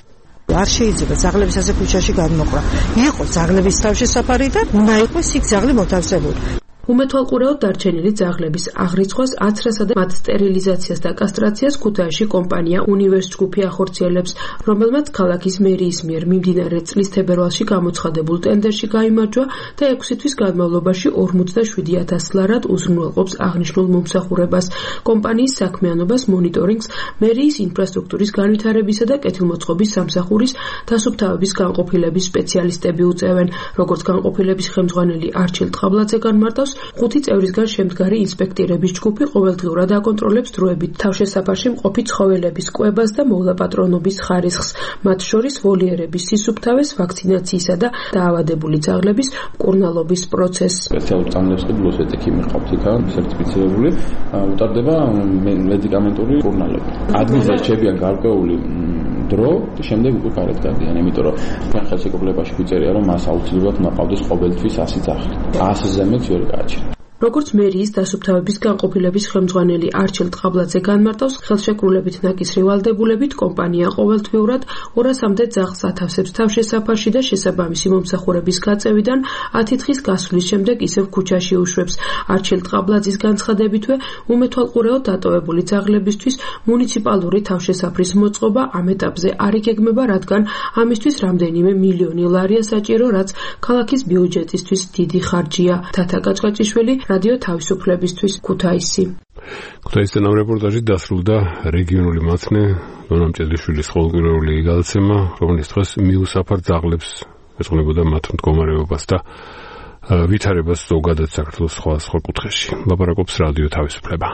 არ შეიძლება ძაღლების ასე ქუჩაში გადმოყრა. იყო ძაღლების თავშესაფარი და უნდა იყოს იქ ძაღლი მოთავსებული. უმეთვალყურეოდ დარჩენილი ძაღლების აღრიცხვას, აცრასა და მათ სტერილიზაციას და კასტრაციას ქუთაისში კომპანია უნივერსს ჯგუფი ახორციელებს, რომელმაც ქალაქის მერიის მიერ მიმდინარე წლის თებერვალში გამოცხადებულ ტენდერში გაიმარჯვა და ექვსი თვის განმავლობაში ორმოცდაშვიდი ათას ლარად უზრუნველყოფს აღნიშნულ მომსახურებას. კომპანიის საქმიანობას მონიტორინგს მერიის ინფრასტრუქტურის განვითარებისა და კეთილმოწყობის სამსახურის დასუფთავების განყოფილების სპეციალისტები უწევენ. როგორც განყოფილების ხელმძღვანელი არჩილ ტყაბლაძე განმარტავს, ხუთი წევრისგან შემდგარი ინსპექტირების ჯგუფი ყოველდღიურად აკონტროლებს დროებით თავშესაფარში მყოფი ცხოველების კვებას და მოვლაპატრონობის ხარისხს, მათ შორის ვოლიერების სისუფთავეს, ვაქცინაციისა და დაავადებული ძაღლების მკურნალობის პროცესს. სპეციალურ წამლებს კი ბლოს ეტიკი მიყავთ იქა სერტიფიცირებული, უტარდება მედიკამენტური მკურნალობა. ადგილზე რჩებიან გარკვეული დრო, შემდეგ უკვე გარეთ გადიან, იმიტომ რომ ხელშეკრულებაში გვიწერია, რომ მას აუცილებლად უნდა ყავდეს ყოველთვის ასი ძაღლი. ასზე მეტი ვერ გააჩნია. როგორც მერიის დასუფთავების განყოფილების ხელმძღვანელი არჩილ ტყაბლაძე განმარტავს, ხელშეკრულებით ნაკისრი ვალდებულებით კომპანია ყოველთვიურად ორასამდე ძაღლს ათავსებს თავშესაფარში და შესაბამისი მომსახურების გაწევიდან ათი დღის გასვლის შემდეგ ისევ ქუჩაში უშვებს. არჩილ ტყაბლაძის განცხადებითვე, უმეთვალყურეოდ დატოვებული ძაღლებისთვის მუნიციპალური თავშესაფრის მოწყობა ამ ეტაპზე არ იგეგმება, რადგან ამისთვის რამდენიმე მილიონი ლარია საჭირო, რაც ქალაქის ბიუჯეტისთვის დიდი ხარჯია. თათა კაჭკაჭიშვილი, რადიო თავისუფლებისთვის, ქუთაისი. ქუთაისიდან ამ რეპორტაჟით დასრულდა რეგიონული მაცნე დონა მჭედლიშვილის ყოველკვირეული გადაცემა, რომელიც დღეს მიუსაფარ ძაღლებს ეძღვნებოდა მათ მდგომარეობას და ვითარებას ზოგადად საქართველოს სხვა სხვა კუთხეში. ლაპარაკობს რადიო თავისუფლება.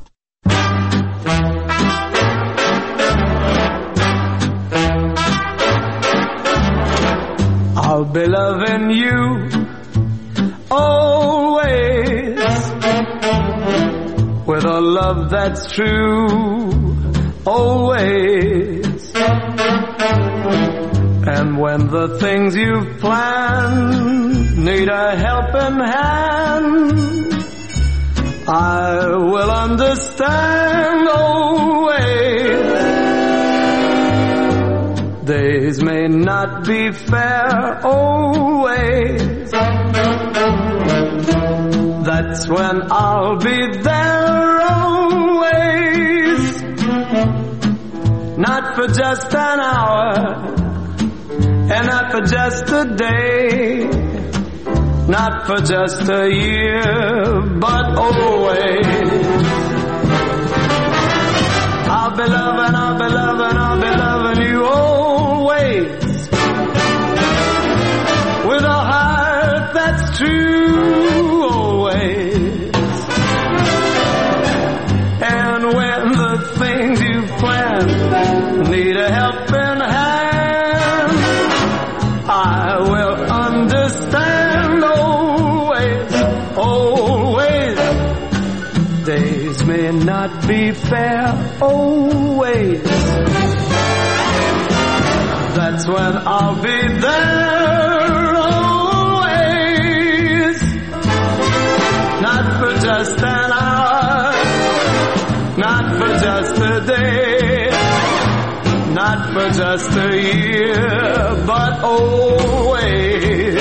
I'll be loving you always with a love that's true, always. And when the things you've planned need a helping hand, I will understand always. Days may not be fair always. That's when I'll be there always. Not for just an hour, and not for just a day, not for just a year, but always. I'll be loving, I'll be loving, I'll be loving you always. With a heart that's true always. And when the things you've planned need a helping hand, I will understand always, always. Days may not be fair always. That's when I'll be there always. Not for just an hour, not for just a day, not for just a year, but always.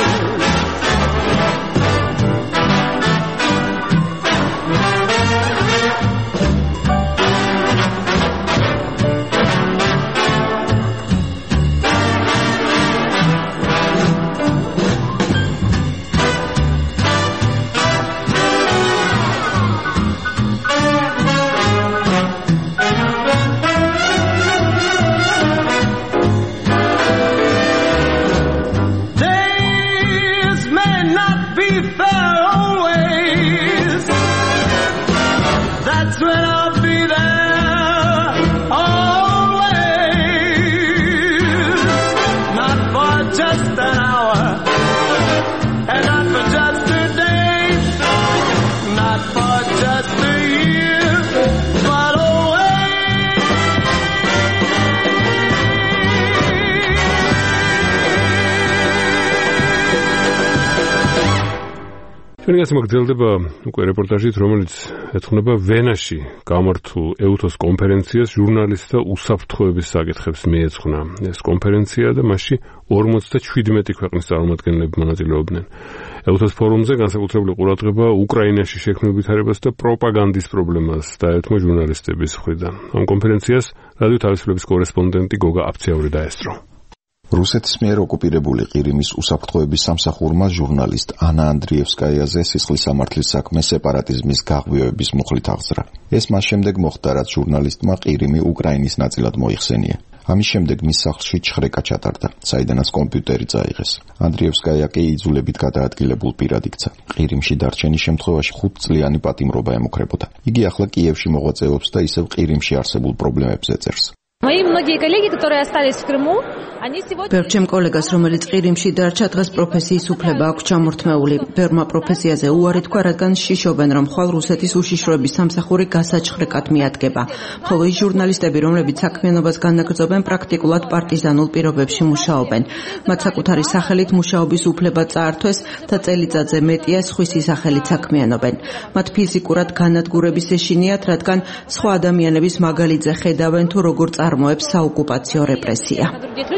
ჩვენი გასმა გრძელდება უკვე რეპორტაჟით, რომელიც ეძღვნება ვენაში გამართულ ეუთოს კონფერენციას ჟურნალისტთა უსაფრთხოების საკითხებს მიეძღვნა. ეს კონფერენცია და მასში ორმოცდაშვიდმეტი ქვეყნის წარმომადგენლები მონაწილეობდნენ. ეუთოს ფორუმზე განსაკუთრებული ყურადღება უკრაინაში შექმნილ ვითარებას და პროპაგანდის პრობლემას დაეთმო ჟურნალისტების მხრიდან. ამ კონფერენციას რადიო თავისუფლების კორესპონდენტი გოგა აფციაური დაესწრო. რუსეთის მიერ ოკუპირებული ყირიმის უსაფრთხოების სამსახურმა ჟურნალისტ ანა ანდრიევსკაიაზე სისხლის სამართლის საქმე სეპარატიზმის გაღვივების მუხლით აღძრა. ეს მას შემდეგ მოხდა, რაც ჟურნალისტმა ყირიმი უკრაინის ნაწილად მოიხსენია. ამის შემდეგ მის სახლში ჩხრეკა ჩატარდა, საიდანაც კომპიუტერი წაიღეს. ანდრიევსკაია კი იძულებით გადაადგილებულ პირად იქცა. ყირიმში დარჩენის შემთხვევაში ხუთწლიანი პატიმრობა ემუქრებოდა. იგი ახლა კიევში მოღვაწეობს და ისევ ყირიმში არსებულ პრობლემებს ეწერს. Мои многие коллеги, которые остались в Крыму, они сегодня... Ბერჩემ კოლეგას, რომელიც ყირიმში დარჩა, დღეს პროფესიის უფლება აქვს ჩამორთმეული. ბერმა პროფესიაზე უარი თქვა, რადგან შიშობენ, რომ ხვალ რუსეთის უშიშროების სამსახური გასაჩხრეკად მიადგება. ხოლო ის ჟურნალისტები, რომლებიც საქმიანობას განაგრძობენ, პრაქტიკულად პარტიზანულ პირობებში მუშაობენ. მათ საკუთარი სახელით მუშაობის უფლება წაართვეს და წელიწადზე მეტია სხვისი სახელით საქმიანობენ. მათ ფიზიკურად განადგურების ეშინიათ, რადგან სხვა ადამიანების მაგალითზე ხედავენ თუ როგორ წარმოებს საოკუპაციო რეპრესია.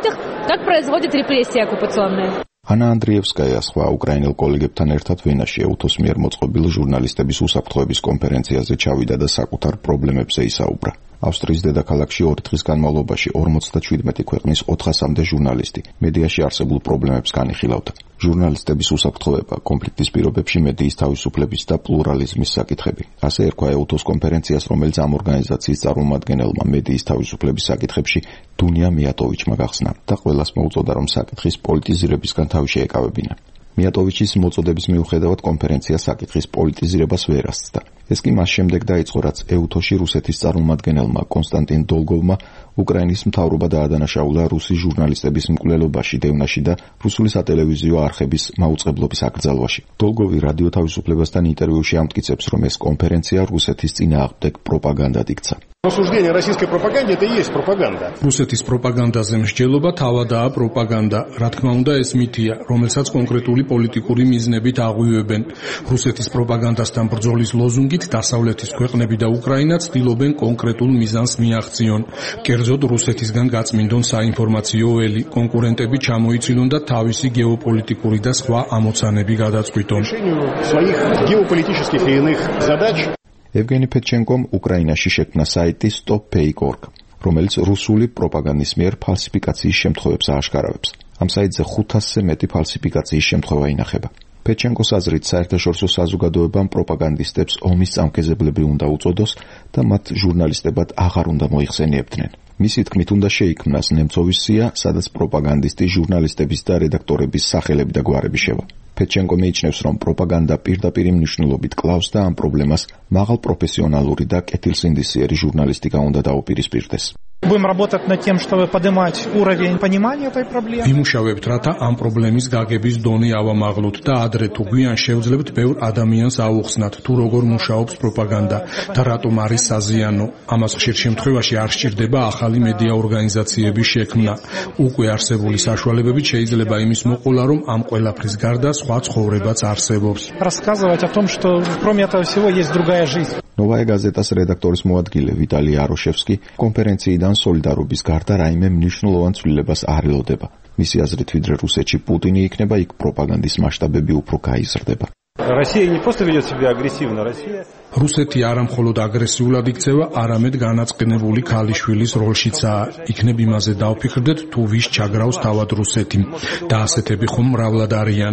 Как происходит репрессия оккупационная? ანა ანდრიევსკაია სხვა უკრაინელ კოლეგებთან ერთად ვენაში ეუთოს მიერ მოწყობილ ჟურნალისტების უსაფრთხოების კონფერენციაზე ჩავიდა და საკუთარ პრობლემებზე ისაუბრა. ავსტრიის დედაქალაქში ორი დღის განმავლობაში ორმოცდაშვიდმეტი ქვეყნის ოთხასამდე ჟურნალისტი მედიაში არსებულ პრობლემებს განიხილავდა. ჟურნალისტების უსაფრთხოება, კონფლიქტის პირობებში მედიის თავისუფლების და პლურალიზმის საკითხები. ასე ერქვა ეუთოს კონფერენციას, რომელიც ამ ორგანიზაციის წარმომადგენელმა მედიის თავისუფლების საკითხებში დუნია მიატოვიჩმა გახსნა და ყველას მოუწოდა, რომ საკითხის პოლიტიზირებისგან თავი შეეკავებინა. მიატოვიჩის მოწოდების მიუხედავად კონფერენცია საკითხის პოლიტიზირებას ვერ ასწდა. ეს კი მას შემდეგ დაიწყო, რაც ეუთოში რუსეთის წარმომადგენელმა კონსტანტინ დოლგოვმა უკრაინის მთავრობა დაადანაშაულა რუსი ჟურნალისტების მკვლელობაში დევნაში და რუსული სატელევიზიო არხების მაუწყებლობის აკრძალვაში. დოლგოვი რადიო თავისუფლებასთან ინტერვიუში ამტკიცებს, რომ ეს კონფერენცია რუსეთის წინააღმდეგ პროპაგანდად იქცა. Осуждение российской пропаганды это и есть пропаганда. რუსეთის პროპაგანდაზე მსჯელობა თავადაა პროპაგანდა. რა თქმა უნდა, ეს მითია, რომელსაც კონკრეტული პოლიტიკური მიზნებით აღვივებენ. რუსეთის პროპაგანდასთან ბრძოლის ლოზუნგით დასავლეთის ქვეყნები და უკრაინა ცდილობენ კონკრეტულ მიზანს მიაღწიონ. კერძოდ რუსეთისგან გაწმინდონ საინფორმაციო ველი, კონკურენტები ჩამოიცილონ და თავისი გეოპოლიტიკური და სხვა ამოცანები გადაწყვიტონ. Своих геополитических и иных задач ევგენი ფედჩენკომ უკრაინაში შექმნა საიტი stop fake dot org, რომელიც რუსული პროპაგანდის მიერ ფალსიფიკაციის შემთხვევებს ააშკარავებს. ამ საიტზე ხუთასზე მეტი ფალსიფიკაციის შემთხვევა ინახება. ფედჩენკოს აზრით, საერთაშორისო საზოგადოებამ პროპაგანდისტებს ომის წამკეზებლები უნდა უწოდოს და მათ ჟურნალისტებად აღარ უნდა მოიხსენიებდნენ. მისი თქმით, უნდა შეიქმნას ნემცოვის სია, სადაც პროპაგანდისტი ჟურნალისტების და რედაქტორების სახელები და გვარები შევა. ფედჩენკო მიიჩნევს, რომ პროპაგანდა პირდაპირ მნიშვნელობით კლავს და ამ პრობლემას მაღალ პროფესიონალური და კეთილსინდისიერი ჟურნალისტიკა უნდა დაუპირისპირდეს. Будем работать над тем, чтобы поднимать уровень понимания этой проблемы. ვიმუშავებთ, რათა ამ პრობლემის გაგების დონე ავამაღლოთ და ადრე თუ გვიან შევძლებთ ბევრ ადამიანს აუხსნათ, თუ როგორ მუშაობს პროპაგანდა და რატომ არის საზიანო. ამას ხშირ შემთხვევაში არ სჭირდება ახალი მედია ორგანიზაციების შექმნა. უკვე არსებული საშუალებებით შეიძლება იმის მოყოლა, რომ ამ ყველაფრის გარდა სხვა ცხოვრებაც არსებობს. Рассказывать о том, что кроме этого всего есть другая жизнь. Новая газетას რედაქტორის მოადგილე ვიტალი აროშევსკი კონფერენციიდან სოლიდარობის გარდა რაიმე მნიშვნელოვან ცვლილებას არ ელოდება. მისი აზრით, ვიდრე რუსეთში პუტინი იქნება, იქ პროპაგანდის მასშტაბები უფრო გაიზრდება. Россия не просто ведет себя агрессивно, Россия რუსეთი არა მხოლოდ აგრესიულად იქცევა, არამედ განაწყენებული ქალიშვილის როლშიცაა. იქნებ იმაზე დავფიქრდეთ, თუ ვის ჩაგრავს თავად რუსეთი და ასეთები ხომ მრავლად არიან.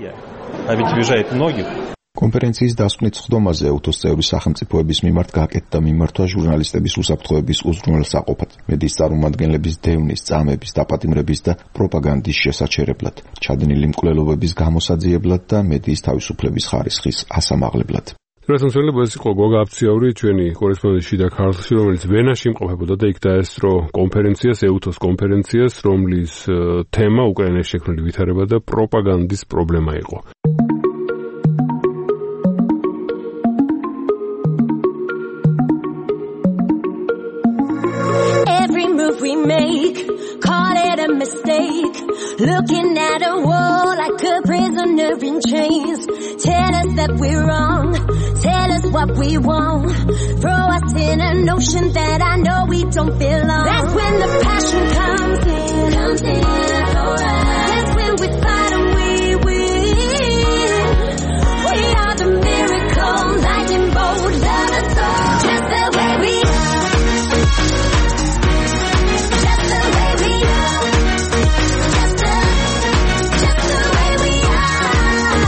А ведь уезжает многих. კონფერენციის დასკვნით სხდომაზე ეუთოს წევრი სახელმწიფოების მიმართ გაკეთდა მიმართვა ჟურნალისტების უსაფრთხოების უზრუნველსაყოფად, მედიის წარმომადგენლების დევნის, წამების, დაპატიმრების და პროპაგანდის შესაჩერებლად, ჩადენილი მკვლელობების გამოსაძიებლად და მედიის თავისუფლების ხარისხის ასამაღლებლად. რასამსვლელობა ეს იყო გოგა აფციაური, ჩვენი კორესპონდენტი შიდა ქართლში, რომელიც ვენაში იმყოფებოდა და იქ დაესწრო კონფერენციას, ეუთოს კონფერენციას, რომლის თემა უკრაინაში შექმნილი ვითარება და პროპაგანდის პრობლემა იყო. we make. Call it a mistake. Looking at a wall like a prisoner in chains. Tell us that we're wrong. Tell us what we want. Throw us in an ocean that I know we don't belong. That's when the passion comes in. Comes in. That's when we fight and we win. We are the miracle, lightning bolt, love us all. Just the way we are. Just the way we are. Just the, just the way we are.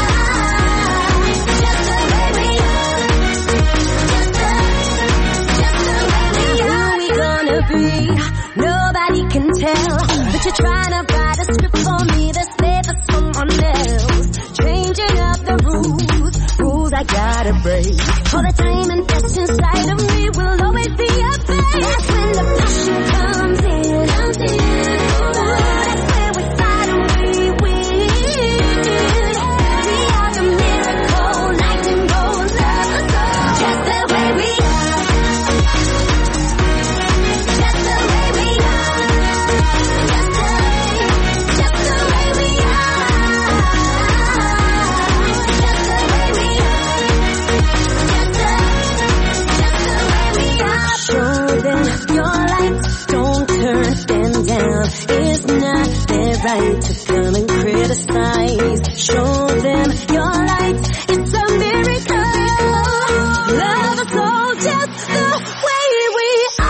Just the way we are. Just the, just the way we are. Who we gonna be? Nobody can tell. But you're trying to write a script for me to say for someone else. Changing up the rules, rules I gotta break. All the time and that's inside of me will always be a fake. That's when the passion comes in. Comes in. That's where we fight and we win. We are the miracle, lightning bolt, love us all. Just the way we are. Just the way we are. Just the, just the way we are. Just the way we are. Just the, just the way we are. Show them your light, don't turn them down. It's not their right to come and criticize. Show them your light, it's a miracle. Love us all just the way we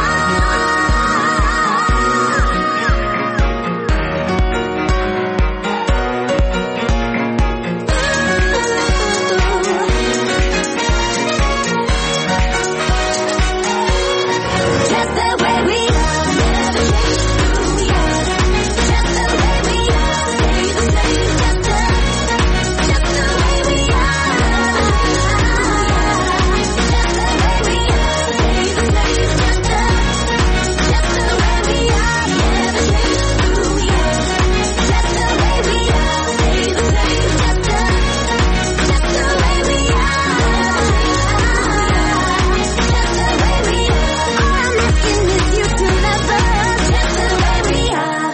Just the way we are, never change who we are. Just the way we are, stay the same. Just the, just the way we are. Just the way we are, stay the same. Just the, just the way we are, never change who we are. Just the way we are, stay the same. Just the, just the way we are. Just the way we are. All I'm asking is you to love us just the way we are.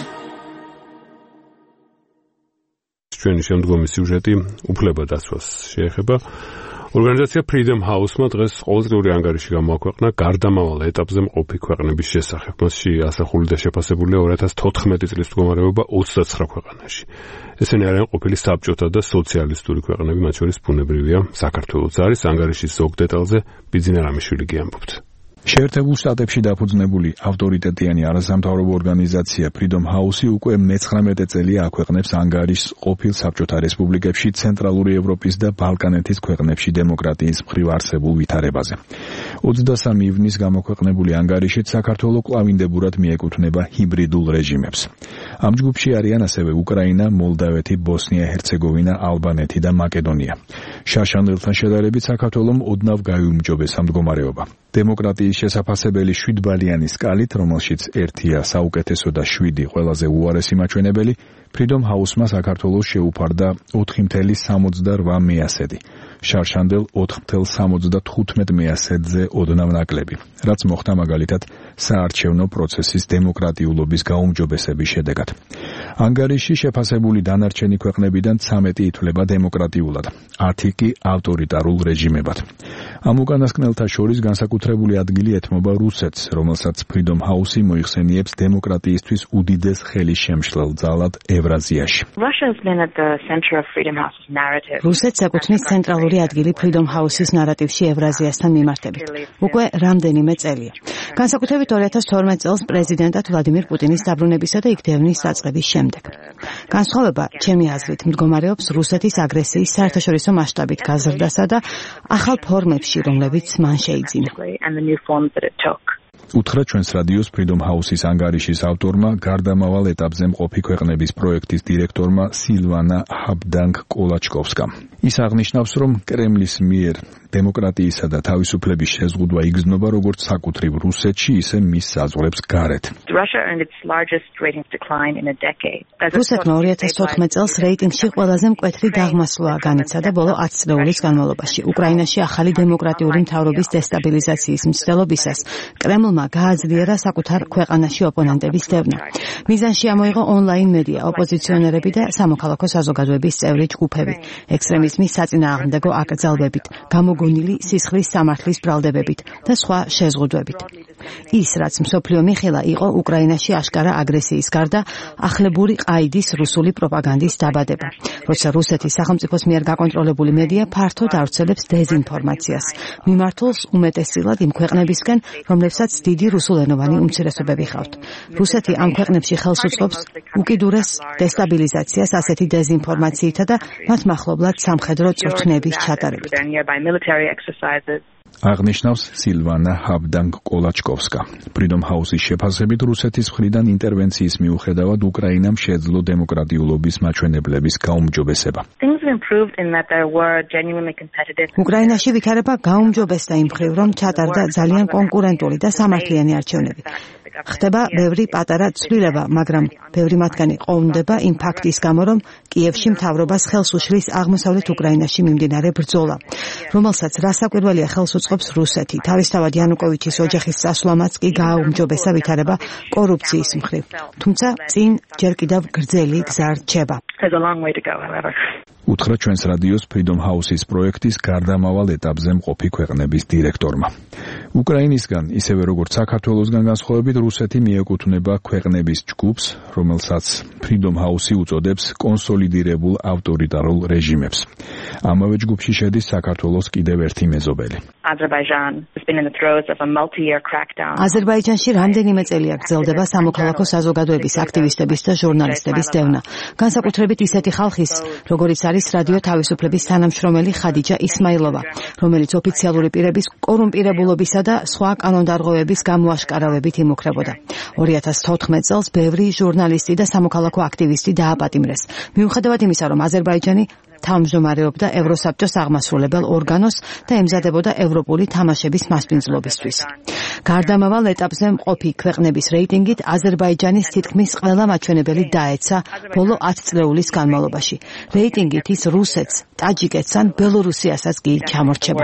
ჩვენი შემდგომი სიუჟეტი უფლება დაცვას შეეხება. ორგანიზაცია Freedom House-მა დღეს ყოველწლიური ანგარიში გამოაქვეყნა გარდამავალ ეტაპზე მყოფი ქვეყნების შესახებ. მასში ასახული და შეფასებულია ორი ათას თოთხმეტი წლის მდგომარეობა ოცდაცხრა ქვეყანაში. ესენი არიან ყოფილი საბჭოთა და სოციალისტური ქვეყნები, მათ შორის ბუნებრივია საქართველოც არის. ანგარიშის ზოგ დეტალზე ბიძინა რამიშვილი გიამბობთ. შეერთებულ შტატებში დაფუძნებული ავტორიტეტიანი არასამთავრობო ორგანიზაცია Freedom House-ი უკვე მეცხრამეტე წელია აქვეყნებს ანგარიშს ყოფილ საბჭოთა რესპუბლიკებში, ცენტრალური ევროპის და ბალკანეთის ქვეყნებში დემოკრატიის მხრივ არსებულ ვითარებაზე. ოცდასამი ივნის გამოქვეყნებული ანგარიშით საქართველო კვლავინდებურად მიეკუთვნება ჰიბრიდულ რეჟიმებს. ამ ჯგუფში არიან ასევე უკრაინა, მოლდავეთი, ბოსნია-ჰერცეგოვინა, ალბანეთი და მაკედონია. შარშანდელთან შედარებით საქართველომ ოდნავ გაიუმჯობესა მდგომარეობა. დემოკრატიის შესაფასებელი შვიდბალიანი სკალით, რომელშიც ერთია საუკეთესო და შვიდი ყველაზე უარესი მაჩვენებელი, Freedom House-მა საქართველოს შეუფარდა ოთხი ათეული სამოცდარვა მეასედი. შარშანდელ ოთხი ათეული სამოცდათხუთმეტ მეასედზე ოდნავ ნაკლები, რაც მოხდა მაგალითად საარჩევნო პროცესის დემოკრატიულობის გაუმჯობესების შედეგად. ანგარიში შეფასებული დანარჩენი ქვეყნებიდან ცამეტი ითვლება დემოკრატიულად, ათი კი ავტორიტარულ რეჟიმებად. ამ უკანასკნელთა შორის განსაკუთრებული ადგილი ეთმობა რუსეთს, რომელსაც Freedom House-ი მოიხსენიებს დემოკრატიისთვის უდიდეს ხელისშემშლელ ძალად ევრაზიაში. რუსეთს ეკუთვნის ცენტრალური ადგილი Freedom House-ის ნარატივში ევრაზიასთან მიმართებით. უკვე რამდენიმე წელია. განსაკუთრებით ორი ათას თორმეტ წელს პრეზიდენტად ვლადიმირ პუტინის დაბრუნებისა და იქ დევნის დაწყების შემდეგ. განსხვავება, ჩემი აზრით, მდგომარეობს რუსეთის აგრესიის საერთაშორისო მასშტაბით გაზრდასა და ახალ ფორმებში, რომლებიც მან შეიძინა. უთხრა ჩვენს რადიოს Freedom House-ის ანგარიშის ავტორმა, გარდამავალ ეტაპზე მყოფი ქვეყნების პროექტის დირექტორმა სილვანა ჰაბდანგ-კოლაჩკოვსკამ. ის აღნიშნავს, რომ კრემლის მიერ დემოკრატიისა და თავისუფლების შეზღუდვა იგრძნობა როგორც საკუთრივ რუსეთში, ისე მის საზღვრებს გარეთ. რუსეთმა ორი ათას თოთხმეტ წელს რეიტინგში ყველაზე მკვეთრი დაღმასვლა განიცადა ბოლო ათი წლეულის განმავლობაში. უკრაინაში ახალი დემოკრატიული მთავრობის დესტაბილიზაციის მცდელობისას კრემლ კრემლმა გააძლიერა საკუთარ ქვეყანაში ოპონენტების დევნა. მიზანში ამოიღო ონლაინ მედია, ოპოზიციონერები და სამოქალაქო საზოგადოების წევრი ჯგუფები, ექსტრემიზმის საწინააღმდეგო აკრძალვებით, გამოგონილი სისხლის სამართლის ბრალდებებით და სხვა შეზღუდვებით. ის, რაც მსოფლიო მიხილა, იყო უკრაინაში აშკარა აგრესიის გარდა ახლებური ყაიდის რუსული პროპაგანდის დაბადება. როცა რუსეთის სახელმწიფოს მიერ გაკონტროლებული მედია ფართოდ ავრცელებს დეზინფორმაციას, მიმართულს უმეტესწილად იმ ქვეყნებისკენ, რომლებსაც დიდი რუსულენოვანი უმცირესობები ჰყავთ. რუსეთი ამ ქვეყნებში ხელს უწყობს უკიდურეს დესტაბილიზაციას ასეთი დეზინფორმაციითა და მათ მახლობლად სამხედრო წვრთნების ჩატარებით. აღნიშნავს სილვანა ჰაბდანგ-კოლაჩკოვსკა. Freedom House-ის შეფასებით რუსეთის მხრიდან ინტერვენციის მიუხედავად უკრაინამ შეძლო დემოკრატიულობის მაჩვენებლების გაუმჯობესება. უკრაინაში ვითარება გაუმჯობესდა იმ მხრივ, რომ ჩატარდა ძალიან კონკურენტული და სამართლიანი არჩევნები. ხდება ბევრი პატარა ცვლილება, მაგრამ ბევრი მათგანი ყოვნდება იმ ფაქტის გამო, რომ კიევში მთავრობას ხელს უშლის აღმოსავლეთ უკრაინაში მიმდინარე ბრძოლა, რომელსაც რასაკვირველია ხელს უწყობს რუსეთი. თავისთავად იანუკოვიჩის ოჯახის წასვლამაც კი გააუმჯობესა ვითარება კორუფციის მხრივ. თუმცა წინ ჯერ კიდევ გრძელი გზა რჩება. უთხრა ჩვენს რადიოს Freedom House-ის პროექტის გარდამავალ ეტაპზე მყოფი ქვეყნების დირექტორმა. უკრაინისგან, ისევე როგორც საქართველოსგან განსხვავებით, რუსეთი მიეკუთვნება ქვეყნების ჯგუფს, რომელსაც Freedom House-ი უწოდებს კონსოლიდირებულ ავტორიტარულ რეჟიმებს. ამავე ჯგუფში შედის საქართველოს კიდევ ერთი მეზობელი. აზერბაიჯანში რამდენიმე წელია გრძელდება სამოქალაქო საზოგადოების აქტივისტების და ჟურნალისტების დევნა. განსაკუთრებით ისეთი ხალხის, როგორიც არის რადიო თავისუფლების თანამშრომელი ხადიჯა ისმაილოვა, რომელიც ოფიციალური პირების კორუმპირებულობისა და სხვა კანონდარღვევების გამოაშკარავებით იმუქრებოდა. ორი ათას თოთხმეტ წელს ბევრი ჟურნალისტი და სამოქალაქო აქტივისტი დააპატიმრეს. მიუხედავად იმისა, რომ აზერბაიჯანი თავმჯდომარეობდა ევროსაბჭოს აღმასრულებელ ორგანოს და ემზადებოდა ევროპული თამაშების მასპინძლობისთვის. გარდამავალ ეტაპზე მყოფი ქვეყნების რეიტინგით აზერბაიჯანის თითქმის ყველა მაჩვენებელი დაეცა ბოლო ათი წლეულის განმავლობაში. რეიტინგით ის რუსეთს, ტაჯიკეთს ან ბელორუსიასაც კი ჩამორჩება.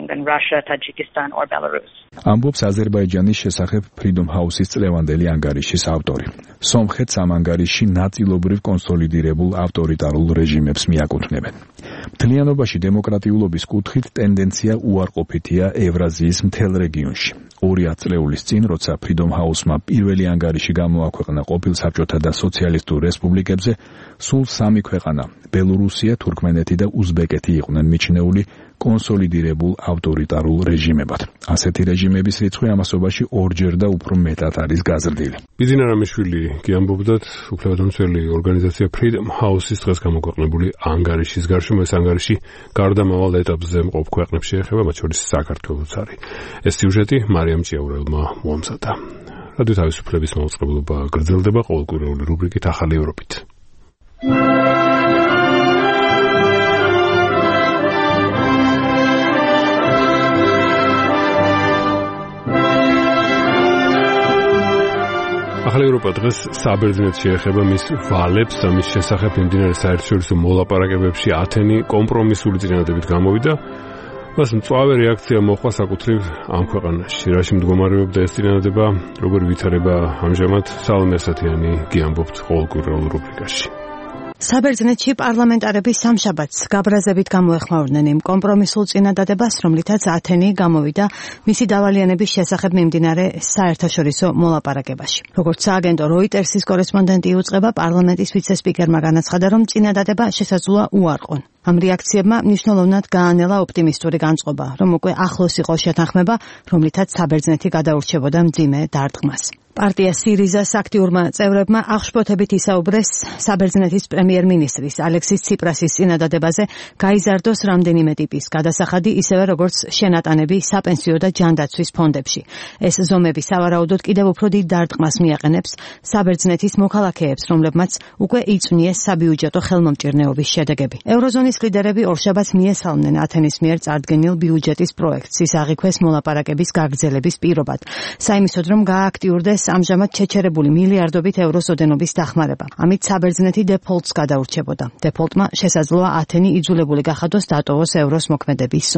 ამბობს აზერბაიჯანის შესახებ Freedom House-ის წლევანდელი ანგარიშის ავტორი. სომხეთს ამ ანგარიში ნაწილობრივ კონსოლიდირებულ ავტორიტარულ რეჟიმებს მიაკუთვნებენ. მთლიანობაში დემოკრატიულობის კუთხით ტენდენცია უარყოფითია ევრაზიის მთელ რეგიონში. ორი ათწლეულის წინ, როცა Freedom House-მა პირველი ანგარიში გამოაქვეყნა ყოფილ საბჭოთა და სოციალისტურ რესპუბლიკებზე, სულ სამი ქვეყანა, ბელორუსია, თურქმენეთი და უზბეკეთი იყვნენ მიჩნეული კონსოლიდირებულ ავტორიტარულ რეჟიმებად. ასეთი რეჟიმების რიცხვი ამასობაში ორჯერ და უფრო მეტად არის გაზრდილი. ბიზინა რამიშვილი კი ამბობდათ, უფლებადამცველი ორგანიზაცია Freedom House-ის დღეს გამოქვეყნებული ანგარიშის გარშემო. ეს ანგარიში გარდამავალ ეტაპზე მყოფ ქვეყნებს შეეხება, მათ შორის საქართველოც არის. ეს სიუჟეტი მარიამ ჭიაურელმა მოამზადა. რადიო თავისუფლების მაუწყებლობა გრძელდება ყოველკვირეული რუბრიკით ახალი ევროპით. ახალი ევროპა დღეს საბერძნეთს შეეხება მის ვალებს, ამის შესახებ მიმდინარე საერთაშორისო მოლაპარაკებებში ათენი კომპრომისული წინადადებით გამოვიდა. მას მწვავე რეაქცია მოჰყვა საკუთრივ ამ ქვეყანაში. რაში მდგომარეობდა ეს წინადადება, როგორ ვითარება ამჟამად, სალომე ასათიანი გიამბობთ ყოველკვირეულ რუბრიკაში. საბერძნეთში პარლამენტარები სამშაბათს გაბრაზებით გამოეხმაურნენ იმ კომპრომისულ წინადადებას, რომლითაც ათენი გამოვიდა მისი დავალიანების შესახებ მიმდინარე საერთაშორისო მოლაპარაკებაში. როგორც სააგენტო როიტერსის კორესპონდენტი იუწყება, პარლამენტის ვიცე-სპიკერმა განაცხადა, რომ წინადადება შესაძლოა უარყონ. ამ რეაქციებმა მნიშვნელოვნად გაანელა ოპტიმისტური განწყობა, რომ უკვე ახლოს იყო შეთანხმება, რომლითაც საბერძნეთი გადაურჩებოდა მძიმე დარტყმას. პარტია სირიზას აქტიურმა წევრებმა აღშფოთებით ისაუბრეს საბერძნეთის პრემიერ-მინისტრის ალექსის ციპრასის წინადადებაზე გაიზარდოს რამდენიმე ტიპის გადასახადი, ისევე როგორც შენატანები საპენსიო და ჯანდაცვის ფონდებში. ეს ზომები სავარაუდოდ კიდევ უფრო დიდ დარტყმას მიაყენებს საბერძნეთის მოქალაქეებს, რომლებმაც უკვე იწვნიეს საბიუჯეტო ხელმომჭირნეობის შედეგები. ევროზონის ლიდერები ორშაბათს მიესალმნენ ათენის მიერ წარდგენილ ბიუჯეტის პროექტს, ის აღიქვეს მოლაპარაკების გაგრძელების პირობად. საიმისოდ, რომ გააქტიურდეს ამჟამად ჩეჩერებული მილიარდობით ევროს ოდენობის დახმარება. ამით საბერძნეთი დეფოლტს გადაურჩებოდა. დეფოლტმა შესაძლოა ათენი იძულებული გახადოს დატოვოს ევროს მოქმედების ზონა.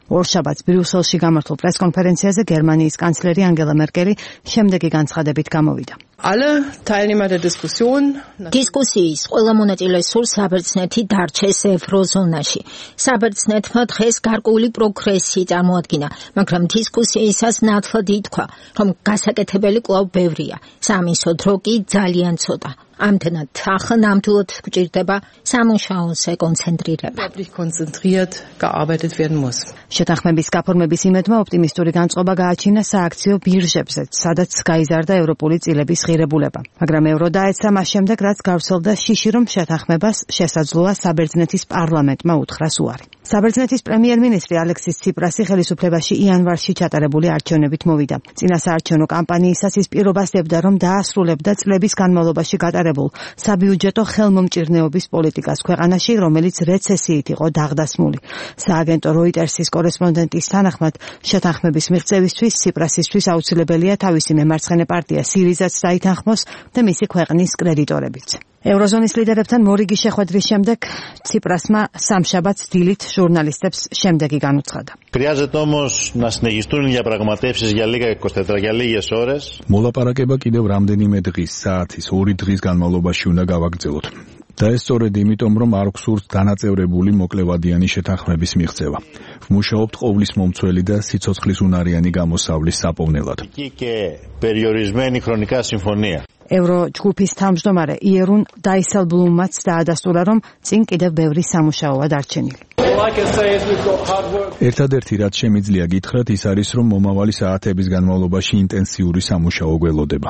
ორშაბათს ბრიუსელში გამართულ პრესკონფერენციაზე გერმანიის კანცლერი ანგელა მერკელი შემდეგი განცხადებით გამოვიდა. Alle Teilnehmer der Diskussion დისკუსიის ყველა მონაწილე სურს საბერძნეთი დარჩეს ევროზონაში. საბერძნეთმა დღეს გარკვეული პროგრესი წარმოადგინა, მაგრამ დისკუსიისას ნათლად ითქვა, რომ გასაკეთებელი კვლავ ბევრია. სამისო დრო კი ძალიან ცოტა. Ამდენად ახლა ნამდვილად გვჭირდება სამუშაოზე კონცენტრირება. konzentriert gearbeitet werden muss. შეთანხმების გაფორმების იმედმა ოპტიმისტური განწყობა გააჩინა სააქციო ბირჟებზე, სადაც გაიზარდა ევროპული წილების ღირებულება. მაგრამ ევრო დაეცა მას შემდეგ, რაც გავრცელდა შიში, რომ შეთანხმებას შესაძლოა საბერძნეთის პარლამენტმა უთხრას უარი. საბერძნეთის პრემიერ-მინისტრი ალექსის ციპრასი ხელისუფლებაში იანვარში ჩატარებული არჩევნებით მოვიდა. წინა საარჩევნო კამპანიისას ის პირობას დებდა, რომ დაასრულებდა წლების განმავლობაში გატარებულ საბიუჯეტო ხელმომჭირნეობის პოლიტიკას ქვეყანაში, რომელიც რეცესიით იყო დაღდასმული. სააგენტო როიტერსის კორესპონდენტის თანახმად, შეთანხმების მიღწევისთვის ციპრასისთვის აუცილებელია თავისი მემარცხენე პარტია სირიზაც დაითანხმოს და მისი ქვეყნის კრედიტორებიც. ევროზონის ლიდერებთან მორიგი შეხვედრის შემდეგ ციპრასმა სამშაბათს დილით ჟურნალისტებს შემდეგი განუცხადა. Χρειάζεται όμως να συνεχιστούν οι διαπραγματεύσεις για λίγα είκοσι τέσσερα για λίγες ώρες. მოლაპარაკება კიდევ რამდენიმე დღის, საათის, ორი დღის განმავლობაში უნდა გავაგრძელოთ. და ეს სწორედ იმიტომ, რომ არ გვსურს დანაწევრებული მოკლევადიანი შეთანხმების მიღწევა. ვმუშაობთ ყოვლის მომცველი და სიცოცხლის უნარიანი გამოსავლის საპოვნელად. Και περιορισμένη χρονικά συμφωνία. ევრო ჯგუფის თავმჯდომარე იერუნ დაისელბლუმმაც დაადასტურა, რომ წინ კიდევ ბევრი სამუშაოა დარჩენილი. ერთადერთი რაც შემიძლია გითხრათ, ის არის, რომ მომავალი საათების განმავლობაში ინტენსიური სამუშაო გველოდება.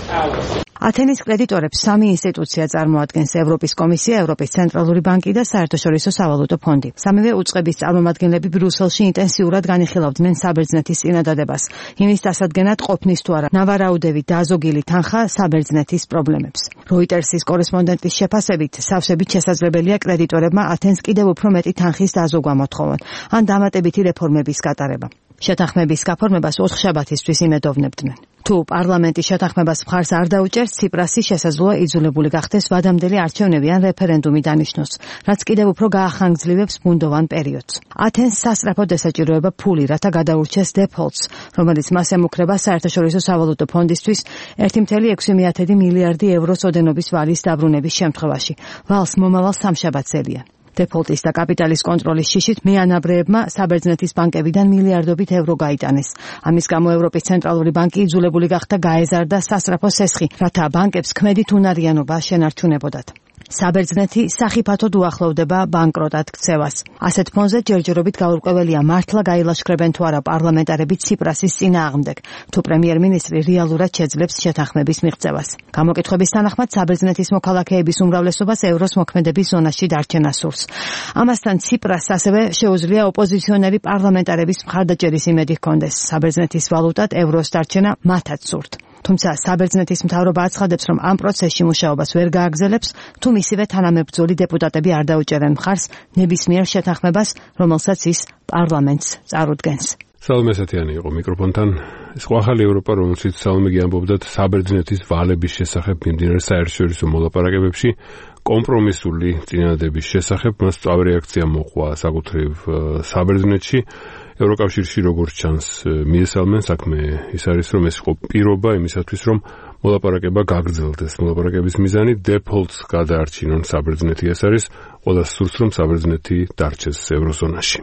ათენის კრედიტორებს სამი ინსტიტუცია წარმოადგენს: ევროპის კომისია, ევროპის ცენტრალური ბანკი და საერთაშორისო სავალუტო ფონდი. სამივე უწყების წარმომადგენლები ბრიუსელში ინტენსიურად განიხილავდნენ საბერძნეთის წინადადებას, იმის დასადგენად ყოფნის თუ არა ნავარაუდევი დაზოგილი თანხა საბერძნეთის პრობლემებს. როიტერსის კორესპონდენტის შეფასებით, სავსებით შესაძლებელია კრედიტორებმა ათენს კიდევ უფრო მეტი თანხის დაზოგვა მოთხოვონ, ან დამატებითი რეფორმების გატარება. შეთანხმების გაფორმებას ოთხშაბათისთვის იმედოვნებდნენ. თუ პარლამენტი შეთანხმებას მხარს არ დაუჭერს, ციპრასი შესაძლოა იძულებული გახდეს ვადამდელი არჩევნები ან რეფერენდუმი დანიშნოს, რაც კიდევ უფრო გაახანგრძლივებს ბუნდოვან პერიოდს. ათენს სასწრაფოდ ესაჭიროება ფული, რათა გადაურჩეს დეფოლტს, რომელიც მას ემუქრება საერთაშორისო სავალუტო ფონდისთვის ერთი წუთი ექვსი მილიარდი ევროს ოდენობის ვალის დაბრუნების შემთხვევაში. ვალს მომავალ სამშაბათს ელიან. დეფოლტის და კაპიტალის კონტროლის შიშით მეანაბრეებმა საბერძნეთის ბანკებიდან მილიარდობით ევრო გაიტანეს. ამის გამო ევროპის ცენტრალური ბანკი იძულებული გახდა გაეზარდა სასწრაფო სესხი, რათა ბანკებს ქმედით უნარიანობა შენარჩუნებოდათ. საბერძნეთი სახიფათოდ უახლოვდება ბანკროტად ქცევას. ასეთ ფონზე ჯერჯერობით გაურკვეველია მართლა გაილაშქრებენ თუ არა პარლამენტარები ციპრასის წინააღმდეგ, თუ პრემიერ-მინისტრი რეალურად შეძლებს შეთანხმების მიღწევას. გამოკითხვების თანახმად საბერძნეთის მოქალაქეების უმრავლესობას ევროს მოქმედების ზონაში დარჩენა სურს. ამასთან ციპრას ასევე შეუძლია ოპოზიციონერი პარლამენტარების მხარდაჭერის იმედი ჰქონდეს. საბერძნეთის ვალუტად ევროს დარჩენა მათაც სურთ. თუმცა საბერძნეთის მთავრობა აცხადებს, რომ ამ პროცესში მუშაობას ვერ გააგრძელებს, თუ მისივე თანამებრძოლი დეპუტატები არ დაუჭერენ მხარს ნებისმიერ შეთანხმებას, რომელსაც ის პარლამენტს წარუდგენს. სალომე სათიანი იყო მიკროფონთან. ეს ახალი ევროპა, რომელშიც სალომეგი ამბობდათ საბერძნეთის ვალების შესახებ მიმდინარე საერთაშორისო მოლაპარაკებებში კომპრომისული წინადადების შესახებ, მას სწავრი რეაქცია მოყვა საკუთრივ საბერძნეთში. ევროკავშირში როგორც ჩანს მიესალმენ საქმე ის არის, რომ ეს იყო პირობა იმისათვის, რომ მოლაპარაკება გაგრძელდეს. მოლაპარაკების მიზანი დეფოლტს გადაარჩინონ საბერძნეთი. ეს არის ყველა სურს, რომ საბერძნეთი დარჩეს ევროზონაში.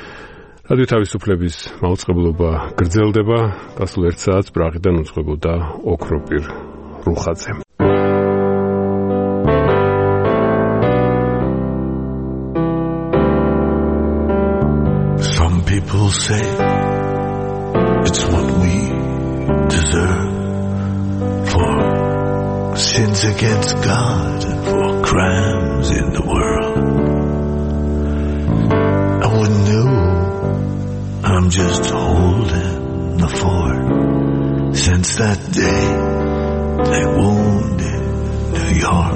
რადიო თავისუფლების მაუწყებლობა გრძელდება. გასულ ერთ საათს პრაღიდან უძღვებოდა ოქროპირ რუხაძე. People say it's what we deserve for sins against God and for crimes in the world. I wouldn't know, I'm just holding the fort. Since that day they wounded New York.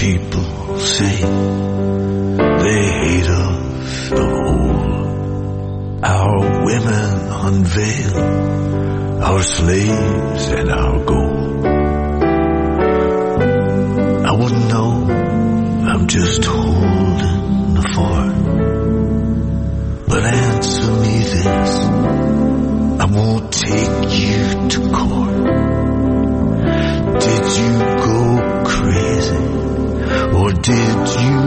people say they hate us of old. Our women unveil our slaves and our gold. I wouldn't know, I'm just holding the fort. But answer me this, I won't take you to court. Did you go crazy, or did you